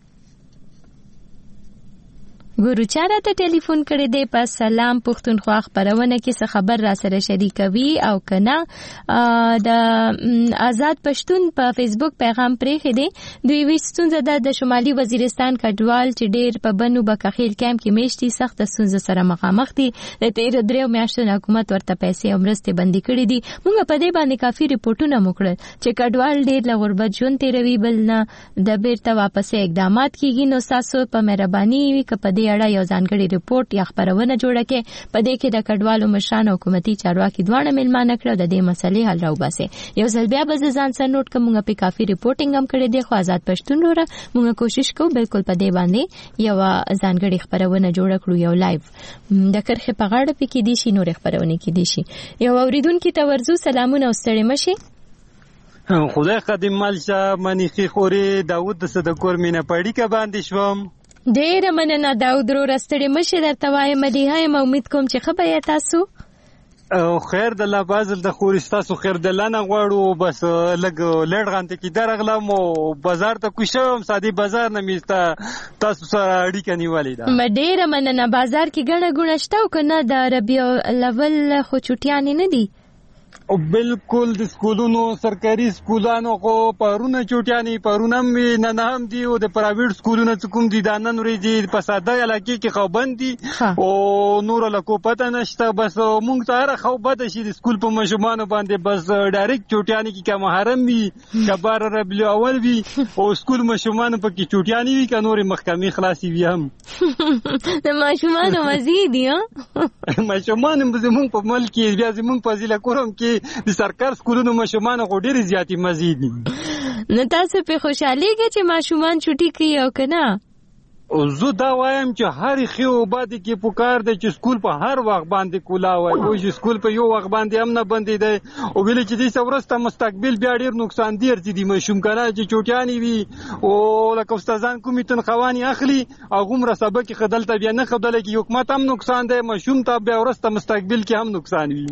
ګورو چاره ته ټلیفون کړی دی په سلام پښتونخوا خبرونه کې څه خبر را سره شریکوي او کنه د آزاد پښتون په فیسبوک پیغام پرې دی دوی وستونزه د شمالي وزیرستان کډوال چې ډیر په بنو بکخیل کیمپ کې میشتي سخت ستونزه سره مخامخ دي د 13 میاشتو حکومت ورته پیسې او مرستې بندي کړې دي موږ په دې باندې کافي ریپورتونه موکړل چې کډوال ډیر له غربت ژوند تیروي بل نه د بیرته واپس اقدامات کیږي نو تاسو په مهرباني وکړئ اړه یو ځانګړي ریپورت یا خبرونه جوړه کې په دې کې د کډوالو مشران حکومتي چارواکي دواړه ملمانه کړو د دې مسلې حل راوباسي یو ځل بیا به ځان سره نوٹ کوم په کافي ریپورتینګ هم کړی دی خو آزاد پښتون وروره موږ کوشش کوو بالکل په دې باندې یو ځانګړي خبرونه جوړ کړو یو لایو د کرخه په غاړه پکې دي شي نور خبرونه کې دي شي یو اوریدونکو ته ورزو سلامونه او ستړي مشه خدای خادم مالشه منیخي خوري داوود د صدکور مینه پړی کې باندې شوم ډیر مننه داود رو رستړې مشه درته وایم مليهای امید کوم چې خبره تاسو او خیر د الله بازل د خورستاسو خیر د لانه غواړو بس لګ لړ غانته کې درغلم او بازار ته کوشم سادي بازار نه میستا تاسو سره اړیکه نیولې ده مډیر مننه بازار کې ګڼه ګڼه شته او کنه د ربيع الاول خو چټیان نه دي او بالکل د سکولونو سرکاري سکولانو خو پرونه چوټیانی پرونه نه هم دي او د پرایویټ سکولونو کوم دي د نن ورځې په ساده علاقې کې خوبند دي او نور له کو پته نشته بس مونږ ته هر خو بده شي د سکول په مشمانو باندې بس ډایرکټ چوټیانی کې کوم محرم وي کبار ربيع اول وي او سکول مشمانو په کې چوټیانی وي ک نور محکمې خلاصي وي هم د مشمانو مزید ها مشمانو زمونږ په ملک کې بیا زمونږ په ضلع کورم کې د سرکار سکولونو ماشومان غو ډېر زیاتی مزید نو تاسو په خوشحاليږئ چې ماشومان چټي کوي او کنه او زه دا وایم چې هر خيو باندې کې پکار دی چې سکول په هر وخت باندې کولا وای او چې سکول په یو وخت باندې هم نه بندي دی او ویل چې د څورسته مستقبل بیا ډیر نقصان دی ارتي دي مشوم کنه چې چوټیانی وي او لکه استادان کومې تنخوانی اخلي او غومره سبق خدلته بیا نه خدل کې حکومت هم نقصان دی مشوم ته بیا ورسته مستقبل کې هم نقصان وي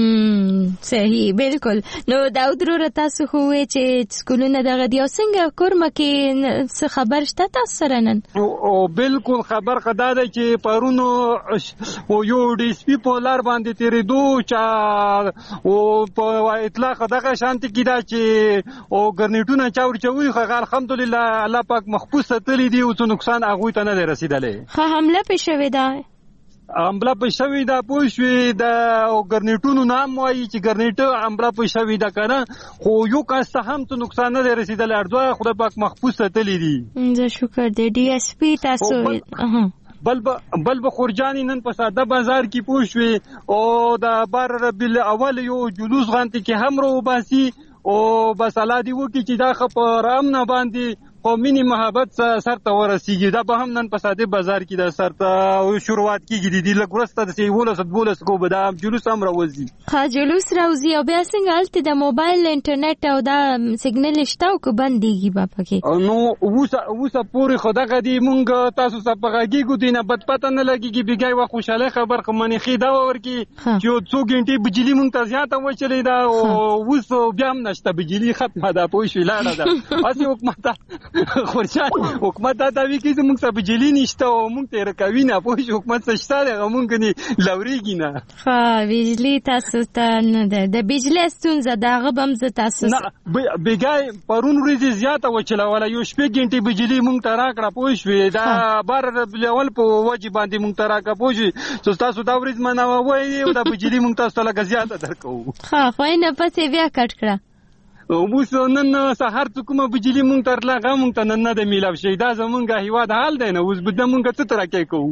صحیح بالکل نو داود رو تاسو خو چې سکولونه دغه دی څنګه کورمه کې څه خبر شته تاسو سره نن او بالکل خبر خدا ده چې پرونو او یو ډي اس پی په لار باندې تیرېدو چا او په اطلاق دغه شانتي کې دا چې او ګرنیټونه چاوري خو الحمدلله الله پاک محفوظ ستلې دي او نقصان هغه ته نه رسیدلې خو حمله پېښوي ده امبلا پښوی دا پوښوي دا او ګرنیټونو نام وایي چې ګرنیټ امبلا پښوی دا کنه خو یو کاسته هم ته نقصان نه رسیدل ارزو خدای پاک محفوظ ستلې دي زه شکر دې ډي اس پی تاسو بل به خورجانی نن په ساده بازار کې پوښوي او د بار ربیع اول یو جلوس غانتی کې هم رو باسي او بس الله دی وکي چې دا خپ رام نه باندې قومي محبت سر ته ورسیږي. دا به هم نن په ساده بازار کې د سر ته شروعات کیږي د لګورسته د 12 کو به دا جلوس هم راوځي. ها جلوس راوځي او بیا څنګه الته د موبایل انټرنیټ او دا سیګنل شته او کو بنديږي با پکې نو اوسه پوری خدای غدي مونږ تاسو سپغاږي ګو دینه بد پته نه لګيږي بیګای وا خوشاله خبر کومني خیدا ورکی چې 2 غنټې بجلی مونږ ته زیاته وچلې دا او اوس بیا هم نشته بجلی ختمه ده پوه شو لاړه ده اسی حکومت خورشان حکومت دا وی کی زموږ څخه بجلی نشته او مونږ ته رکوي نه پوه شو حکومت څه شته مونږ نه لوريږي نه. ها بجلی تاسو ته نه ده د بجلی ستونزه دغه بم ز تاسو نه بیګای پرون ورځ زیاته وچلا ولا یو شپږ غنټې بجلی مونږ ته راکړه پوه شو دا بار لول په وجه باندې مونږ ته راکړه پوه شو تاسو دا ورځ مناوه وای او دا بجلی مونږ تاسو ته زیاته درکو. ها خو نه پته بیا کټ کړه اوس نن سحر کومه بجلی مونږ تر لغه مونږ ته نن نه د میلاو شي دا زمونږه هیواد حال دی نه اوس بده مونږ څه ترکه کوو.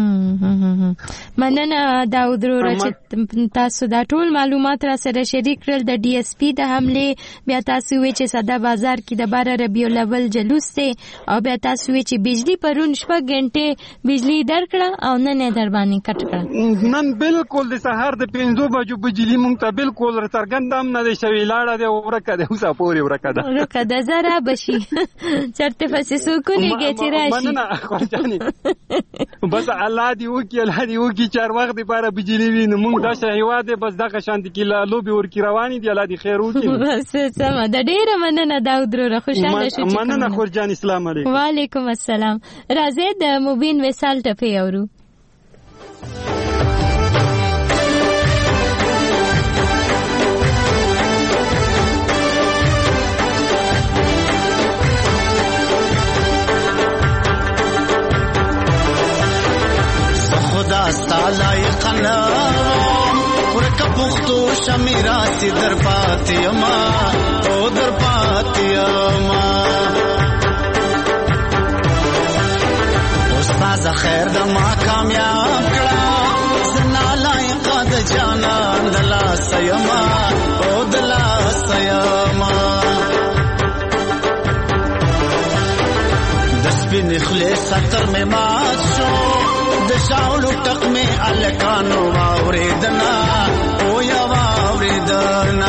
مننه داود وروره چې تاسو دا ټول معلومات را سره شریک کړل. د ډي اس پی د حمله بیا تاسو وی چې ساده بازار کې د 12 ربیع الاول جلوس ته او بیا تاسو وی چې بجلی پرون شپږ غنټې بجلی درکړه او نن در باندې کټ کړه. نن بالکل د سحر د 5 بجو بجلی مونږ ته بالکل څرګندام نه دی شوی لاړه دی ورکه اوسه پوري ورکده زرا بشي چرته فسې سکونیږي چې راشي. مننه خورجاني بس الله دی وکي چار وخت لپاره بجلی وینم موږ دا هیواد بس دغه شانتي کې لوبي ورکی رواني دی الله دی خیر وکي. بس سم د ډیره مننه داود وروره خوشاله شو. مننه خورجاني السلام علیکم. وعلیکم السلام. راځي د مبین وصال ټپه اورو. خدا ستالای قنا ورکه پختو شمیراتی در پاتیما او در پاتیما استاد خیر د ما کامیاب کړه زنا لایق د جانان دلا سیما او دلا سیما دسبین خلیص ستر میں مات شو د شاولو ټک می الکانو واوریدنا او یا واوریدنا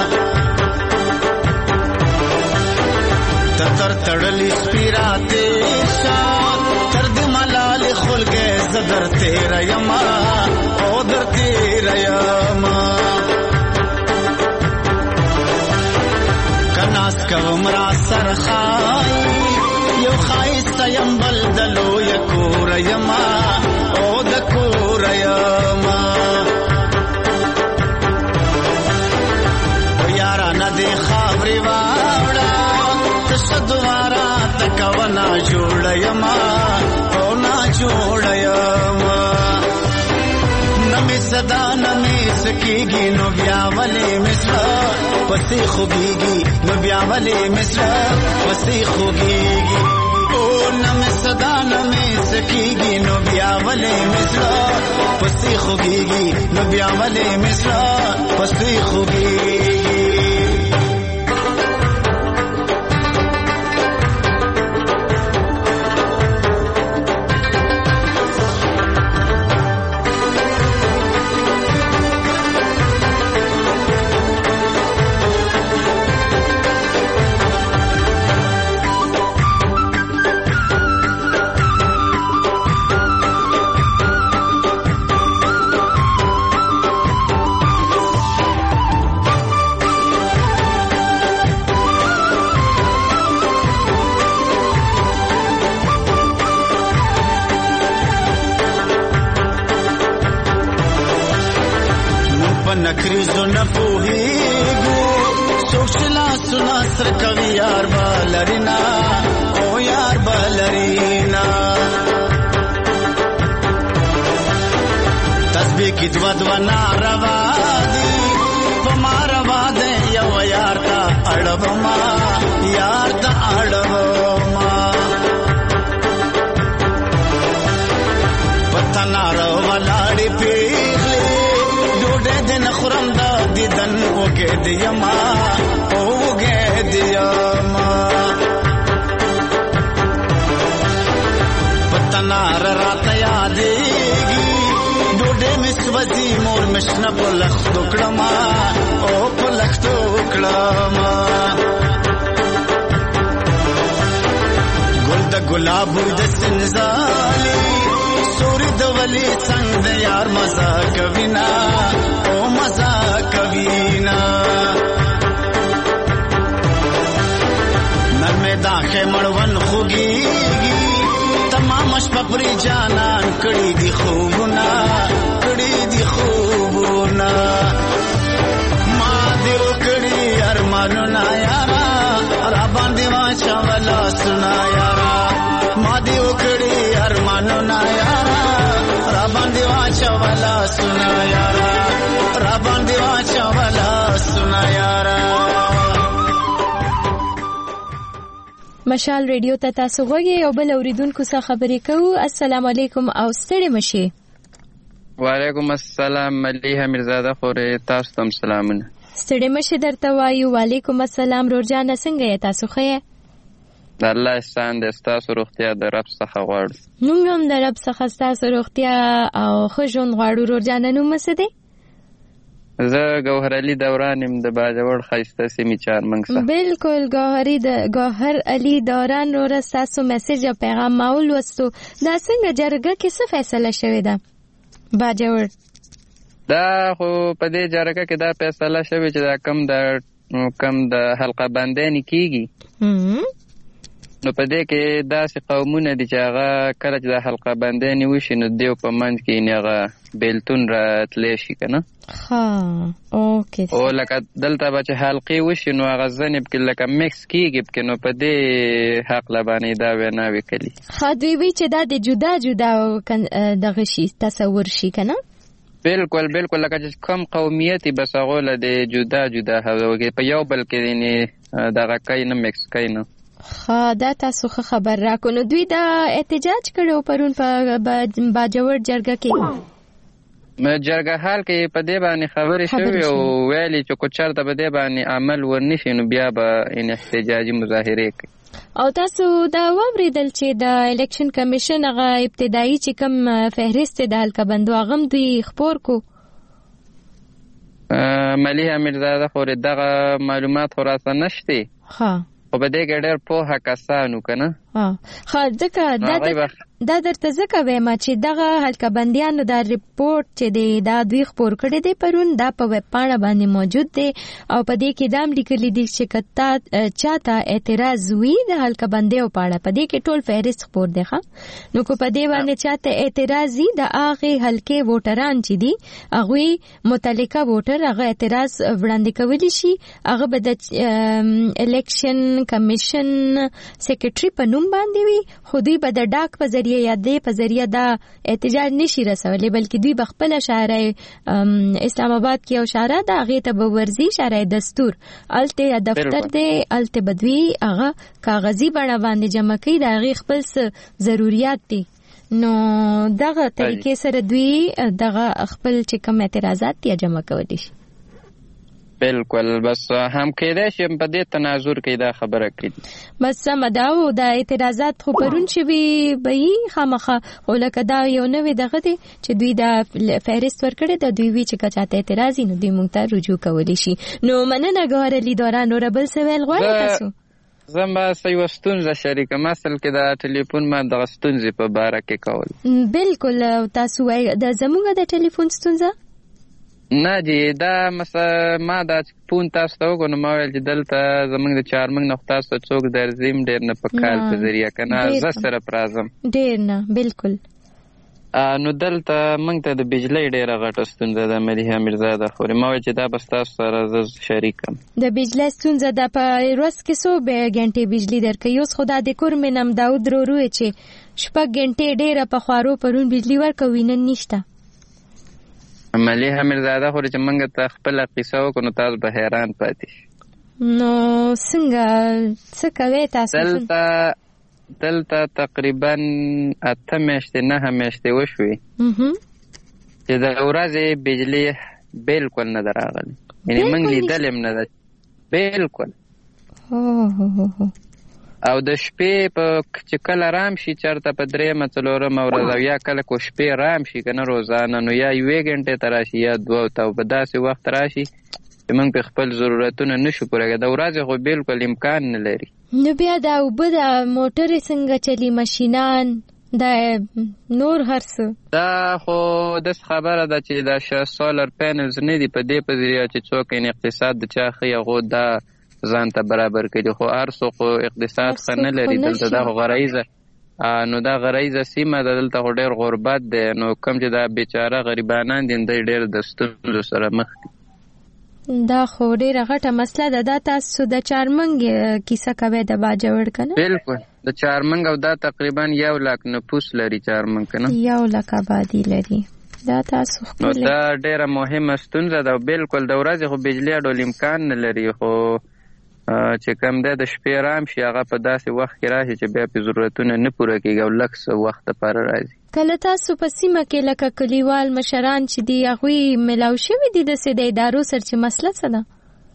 تر تړلی سپیراته شان تر د ملال خلګه زدر تیرا یما او در تیرا یما کناس کوم را سرخای یو خایست یم بلدلو یکور یما او دکور یما او یارا ندی خابری واوڑا تشدوارا تکو نا جوڑ یما او نا جوڑ یما نمی صدا نمی سکیگی نو بیا ولی مثلا پسی خوگیگی نو بیا ولی مثلا پسی خوگیگی او نمی صدا نمی سکیگی نو بیا ولی مثلا پسی خوگیگی نو بیا ولی مثلا پسی خوگیگی. نکریزو نپوهیگو سوکشلا سنا سر کوي یار بالرینا او یار بالرینا تسبیح کی دو ناروا دی پماروا دے یو یار تا اڑوما یار تا اڑوما کړما او په لختو کړما ګل د ګلاب د سنزالي سوري د ولي څنګه یار مزه کوینا او مزه کوینا نن مې داخه مړون خوږيږي تمام شپه پرې جانان کړي دي خوبونه ما دیو کړي ارمانونه یارا را باندې واچولا سنا یارا ما دیو کړي ارمانونه یارا را باندې واچولا سنا یارا را باندې واچولا سنا یارا مشال ریډیو ته تاسو غوږی یو بل اوریدونکو څخه خبرې کوو. السلام علیکم او ستړي مشي. وعلیکم السلام ملیحه میرزاده خورې تاسو ته سلامونه. ستړي مشي درته وایو. وعلیکم السلام رورجانه څنګه یې تاسو ښه یې؟ د الله احسان دی ستاسو روغتیا د رب څخه غواړو. موږ هم د رب څخه ستاسو روغتیا او ښه ژوند غواړو. رورجانه نوم څه دی؟ زه ګوهر علي دوران یم د باجوړ ښایسته سیمې چارمنګ څخه. بالکل ګوهر علي دوران وروسته ستاسو میسج او پیغام ما ولوستو. دا څنګه جرګه کې څه فیصله شوې ده باجوړ؟ دا خو په دې جرګه کې دا فیصله شوې چې دا کم د حلقه بندیانې کیږي نو په دې کې داسې قومونه دي چې هغه کله چې د حلقه بندیانې وشي نو دیو په منځ کې هغه بیلتون راتلی شي که نه اوکې او لکه دلته به چې حلقې وشي نو هغه ځنې پکې لکه میکس کیږي پکې نو په دې هکله باندې دا ویناوې کوي دوی وایي چې دا د جدا جدا دغه شي تصور شي که نه بالکل لکه چې کم قومیت بس هغو له د جدا جدا په یو بل کې دغه کوي نه میکس کوي نه دا تاسو خبر راکو. نو دوی دا احتجاج کړو پرون په باجوړ جرګه کې جرګه حال کې په دې باندې خبرې شوې او ویلي چې کو چېرته په دې باندې عمل ورنشي نو بیا به احتجاجي مظاهرې کوي. او تاسو دا واوریدل چې د الیکشن کمیشن هغه ابتدایي چې کوم فهرست د حلقه بندو هغه دوی خپور کو ملیحه میرزاده خورې دغه معلومات خو راته نشته خو په دې کې ډېر پوهه کسانو که نه ځکه دا درته ځکه وایم چې دغه حلقه بندیانو دا ریپورټ چې دی دا دوی خپور کړی دی پرون دا په ویب پاڼه باندې موجود دی او په دې کې دا هم لیکلي دي چې که چاته اعتراض وي د حلقه بندیو په اړه په دې کې ټول فهرست خپور دی نو که په دې باندې چاته اعتراض وي د هغې حلقې ووټران چې دي هغوی متعلقه ووټر هغه اعتراض وړاندې کولی شي هغه به د الیکشن کمیشن سیکرټري په نوم باندې وي خو دوی به د ډاک په ذریعه یا د په ذریعه دا احتجاج نشي رسولی بلکې دوی به خپله شاعرۍ اسلام آباد کې یو شاعره ده هغې ته به ورځي شاعرۍ دستور هلته دفتر دی هلته به دوی هغه کاغذي بڼه باندې جمع کوي د هغې خپل څه ضروریات دي نو دغه طریقې سره دوی دغه خپل چې کوم اعتراضات دي جمع کولی شي. بالکل بس هم کېدای شي په دې تناظر کې دا خبره کړي بس سمه ده او دا اعتراضات خو پرون شوي به یي خامخا خو لکه دا یو نوی دغه دی چې دوی دا فهرست ورکړی ده دوی وی چې که چاته اعتراض وي نو دوی موږ ته رجوع کولی شي. نو مننه ګوهر علي دوران نوره بل څه ویل غواړئ تاسو؟ زه بس یوه ستونزه شریکه اصل کې د ټلیفون ما دغه ستونزې په باره کې کول. بالکل تاسو وایئ د زموږ د ټلیفون ستونزه نه جی دا ما دا فون تاسو ته وکړو نو ما ویل چې دلته زموږ د چارمنګ نه خو تاسو ته څوک درځیم ډېر نه په کال په ذریعه که نه زه سره راځم ډېر نه بالکل نو دلته موږ ته د بجلۍ ډېره غټه ستونزه ده ملیحه میرزاده خورې ما ویل چې دا به ستاسو سره زه شریک کړم. د بجلۍ ستونزه ده په ورځ کې څو ګنټې بجلي درکوي اوس خو دا د کور مې نم داود رورو چې 6 ګنټې ډېره په خوارو پرون بجلي ورکوي نن نشته. ملیحه میرزاده خورې چې موږ ته خپله قصه وکړو نو تاسو به حیران پاتې شي. نو څنګه څه کوئ تاسو؟ دلته تقریبا 8 میاشتې 9 میاشتې وشوې چې د ورځې بجلي بالکل نه ده راغلې یعنې موږ لیدلې هم نه ده بالکل او د شپې په چې کله رام شي چېرته په 3 4 ورځ او یا کله کو شپې رام شي که نه روزانه نو یا 1 غنټې ته راشي یا 2 ته په داسې وخت راشي چې موږ په خپل ضرورتونه نشو پوره کړی. د ورځې خو بالکل امکان نه لري. نو بیا د اوبه د موټرې څنګه چلی ماشینان د نور هر څه دا خو داسې خبره ده چې دا سولر پینلز نه دي په دې په ذریعه چې څوک یې اقتصاد د چا ښه هغو دا ځان ته برابر کړي. خو هر څوک اقتصاد ښه نه لري دلته. دا خو غرایزه نو دا غرایزه سیمه ده دلته خو ډېر غربت دی. نو کوم چې دا بیچاره غریبانان دي دوی ډېر د ستونزو سره مخ دي. دا خو ډیره غټه مسله ده. دا تاسو د چارمنګ کیسه کوي د باجوړ کنه؟ بالکل د چارمنګ او دا تقریبا 1 لک نفوس لري چارمنګ کنه، 1 لک آبادی لري. دا تاسو نو دا ډیره مهمه ستونزه ده. بالکل د ورځې خو بجلی ډول امکان نه لري، خو چې کم ده د شپې رام شي هغه په داسې وخت کې راشي چې بیا په ضرورتونه نه پوره کېږي او لږ څه وخت لپاره راځي. کله تاسو په سیمه کې لکه کلیوال مشران چې دي هغوی ملاو شوي دي داسې د ادارو سره چې مسله څه ده؟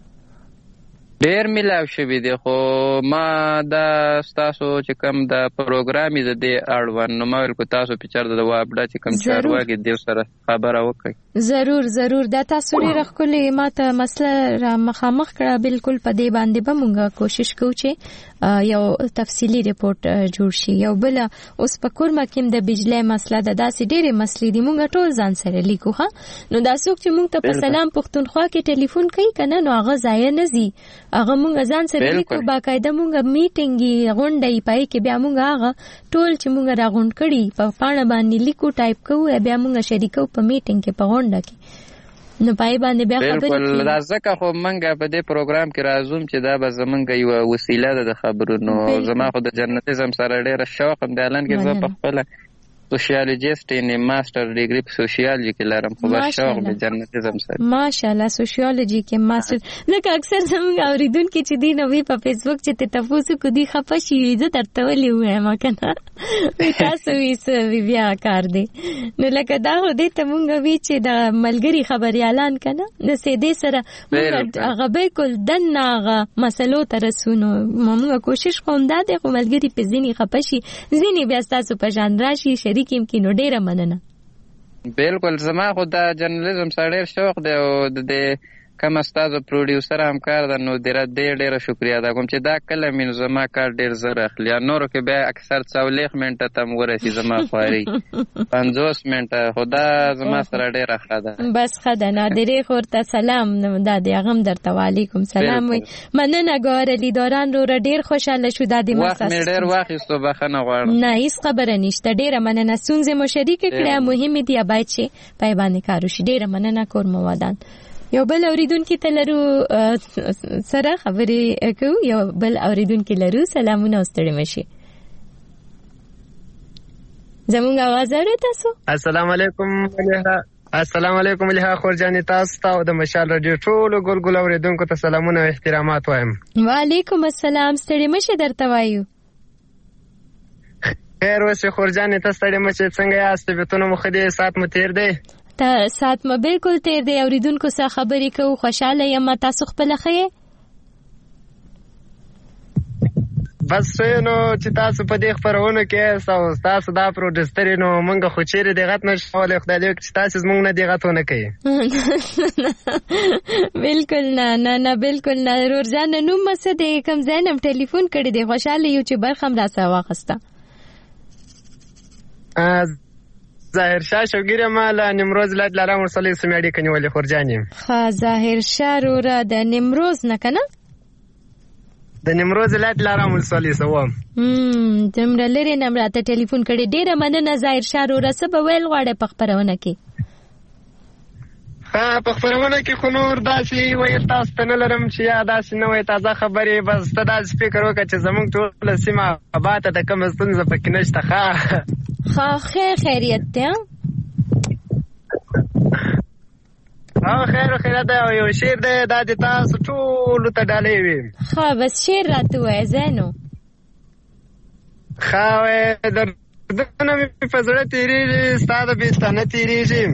ډېر ملاو شوي دي، خو ما دا ستاسو چې کوم د پروګرام د دې اړوند نو ما ویل کو تاسو په چېرته د وابډا چې کوم چارواکي دې سره خبره وکړئ. ضرور دا تاسو ډېره ښکلې ماته مسله را مخامخ کړه. بالکل په دې باندې به مونږ کوشش کوو چې یو تفصیلي ریپورټ جوړ شي. یو بله اوس په کورمه کې د بجلی مسله ده، داسې ډېرې مسلې دي مونږ ټول ځان سره لیکو. نو دا څوک چې مونږ ته په سلام پښتونخوا کې ټلیفون کوي که نه نو هغه ضایع نه ځي، هغه مونږ ځان سره لیکو. باقاعده مونږ میټینګ غونډه یې پای کې بیا مونږ هغه ټول چې مونږ راغونډ کړي په پاڼه باندې لیکو ټایپ کوو بیا مونږ شریکو په میټینګ کې په غونډه کې. نو پای باندې بیا خبرې بالکل دا ځکه خو منګه په دې پروګرام کې راځم چې دا به زمونږ یو وسیله ده د خبرونو. زما خو د جرنالیزم سره ډېره شوق هم دی، الان کې زه په خپله سوشیالوجیسټ یعنې ماسټر ډیګري په سوشیالوجي کې لرم، خو بس شوق د جرنالیزم سره. ماشاءالله سوشیالوجي کې ماسټر. لکه اکثر زموږ اورېدونکي چې دي نو وی په فیسبوک چې ته تاسو کو دي خپه شي زه درته ولې وایم کنه تاسو یې بیا کار دی. نو لکه دا هو دې ته مونږ وی چې د ملګری خبريالان کنه د سیدې سره مونږ هغه بالکل دنه هغه مسلو ته رسونو. مونږ کوشش کوم دا د ملګری په ځینی خپه شي ځینی بیا تاسو په ژوند راشي شریکیم کې نو ډیره مننه. بالکل زما خو د جرنالیزم سره ډېر شوق دی او د کوم استاد پروډیوسر همکار ده نو ډېره شکریا ده کوم چې دا کله مين زما کار ډېر زر اخلي. نورو کې بیا اکثر 40 منټه تم ورسي زما خواري 50 منټه خدا زما سره ډېره ښه ده. بس ښه ده نادرې خورته سلام دا دی هغه هم درته وعلیکم سلام وي. مننه ګوره لیداران رو ډېر خوشاله شو دا د وخت مې ډېر واخیستو بخښنه غواړم. نه هیڅ خبره نشته ډېره مننه. ستونزې مو شریکې کړې مهمې دي باید چې پای باندې کار وشي. ډېره مننه کور مو ودان. یو بل اوریدونکي ته لرو سره خبرې کوو. یو بل اوریدونکي لرو. سلامونه ستړي مشي. زمونږ आवाज اورئ تاسو؟ السلام علیکم الها خورجاني تاسو ته او د مشال رادیو ټولو ګل اوریدونکو ته سلامونه او احترامات وایم. وعلیکم السلام ستړي مشي درته وایو. خیر اوسې خورجاني تاسو ستړي مشي څنګه یاست؟ بیتونه مو خدي سات مو تیر دی؟ سات ما بالکل تیر دی. اوریدونکو سره خبرې کوو خوشاله یم. تاسو خپل ښه بس نو چې تاسو په دې خبرونه کې تاسو دا پروډوسر نو مونږ خو چیرې دغه نشول خدای دې چې تاسو مونږ نه دغه نه کوي. بالکل نه بالکل نه. ورځان نو مسه دې کوم زینم ټلیفون کړی دی خوشاله یو چې برخم راسه واخسته. ظاهر شاه شوګیره مال نمروز لاد لارا مرسلی سمیاډي کني ولې خورجاني. ها ظاهر شاه را د نمروز نه کنه د نمروز لاد لارا مرسلی سوام تمره لري نمبر ته ټلیفون کړي. ډیره مننه ظاهر شاه را سبا ویل غواړي په خبرونه کې. ها په خبرونه کې خو نور داسې وایي تاسو ته نه لرم چې یا داسې نه وایي تازه خبرې بس ته داسې فکر وکړه چې زموږ ټول سیمه آباده د کوم ستونزه پکې نشته. خیریت دی خیریت دی. یو شعر دی دا د تاسو ټولو ته ډالۍ وي. بس شعر راته وایه زینو. دردونه مې په زړه تېرېږي ستا د بېستانه تېرېږي.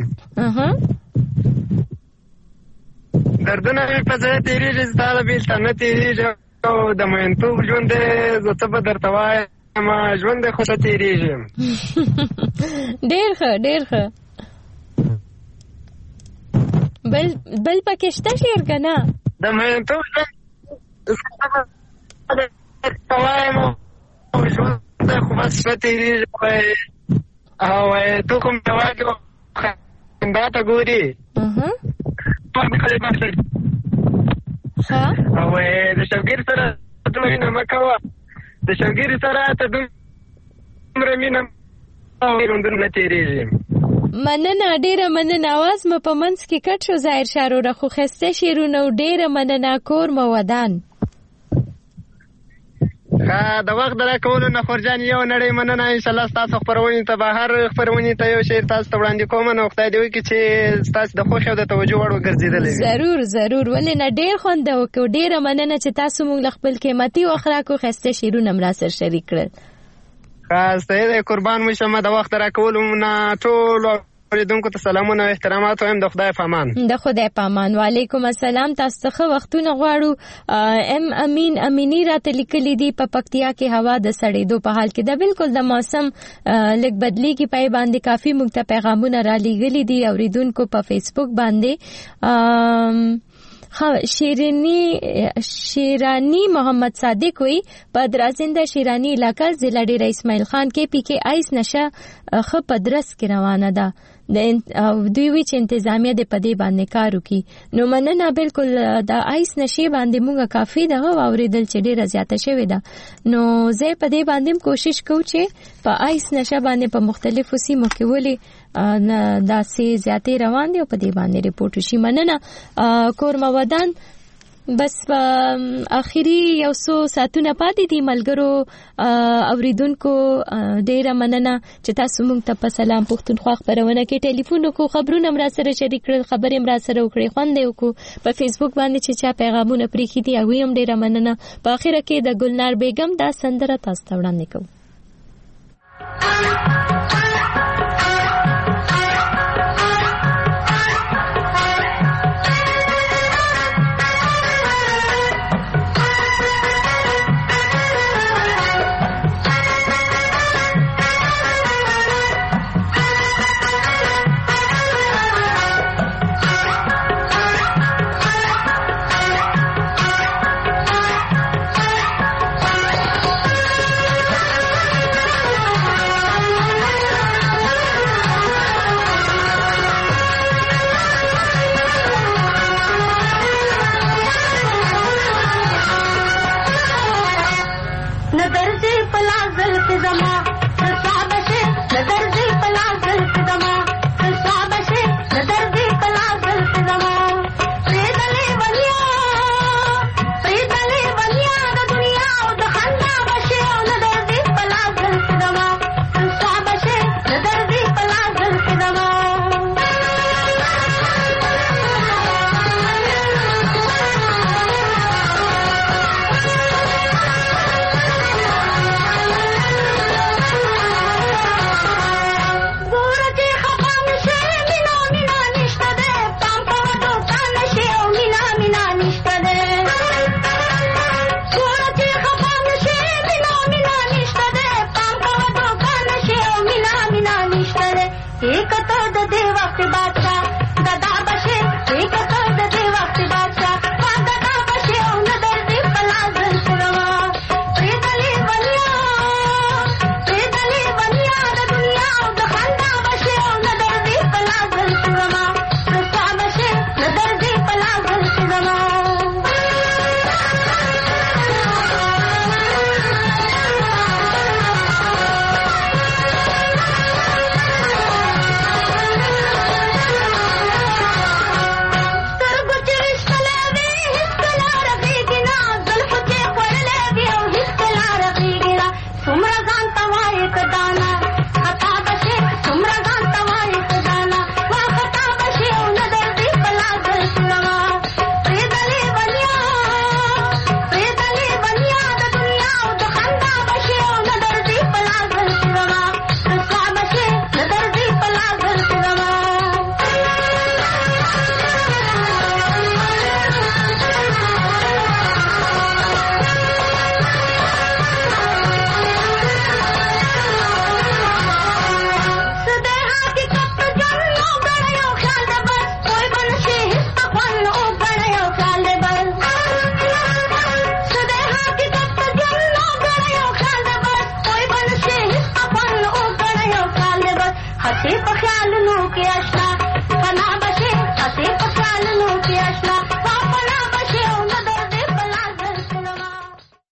دردونه مې په زړه تېرېږي ستا د بېستانه تېرېږي د مینتوب ژوند دی زه څه به درته وایم ژوند دی خو ته تېرېږي ډېر ښه ډېر ښه بل پکې شته شعر که نه د مینتوب ژوند درته وایم ژوند دی خو بس ښه تېرېږي او تو کوم جواب خندا ته ګوري او د شوګیر سره ته مینه مه کوه د شوګیر سره ته دومره مینه روندون نه تېرېږي مننه ډېره مننه اواز مو په منځ کې کټ شو ظاهر شاه وروره خو ښایسته شعرونه و ډېره مننه کور مو ودان د وخت د راکولو نه خورجان یو نړۍ مننه انشاءالله ستاسو خپرونې ته به هر خپرونې ته یو شعر تاسو ته وړاندې کوم نو خدای دې وکړي چې ستاسو د خوښې او د توجه وړ وګرځېدلی وي ضرور ولې نه ډېر خوند وکړو ډېره مننه چې تاسو موږ له خپل قیمتي وخت راکړو ښایسته شعرونه هم راسره شریک کړل ښایسته دی قربان مو شم د وخت راکولو نه ټولو اوریدونکو ته سلامونه او احترامات وایم د خدای په امان د خدای په امان وعلیکم السلام تاسو ته وختونه غواړو ام امین امینی راته لیکلي دي په پکتیا کې هوا د سړېدو په حال کې د بالکل د موسم لږ بدلیږي پای باندې کافي موږ ته پیغامونه را لیږلي دي اوریدونکو په فیسبوک باندې شیرانی محمد صادق وی په درازنده شیرانی علاقہ ضلع ډیر اسماعیل خان کې پی کې آیس نشه خ پدرس کې روانه ده دوی وی چې انتظامیه د پدې باندې کار وکي نو مننه بالکل د آیس نشي باندې موږ کافي دغه اوریدل چې ډیره زیاته شوې ده نو زه پدې باندې کوشش کوم چې په آیس نشه باندې په مختلفو سیمو کې ولې داسې زیاتې روان دي او پدې باندې ریپورت شي مننه کورما ودان بس اخیری یو څو ساعتونه پاتې دي ملګرو اوریدونکو ډیره مننه چې تاسو موږ ته په سلام پښتونخوا خبرونه کې ټلیفون کو خبرونه مرا سره شریک کړل خبرې مرا سره وکړې خوند یو کو په فیسبوک باندې چې چا پیغامونه پریخي دي او هم ډیره مننه په اخیره کې د ګلنار بیگم دا سندره تاسو ته وړاندې کوم نه د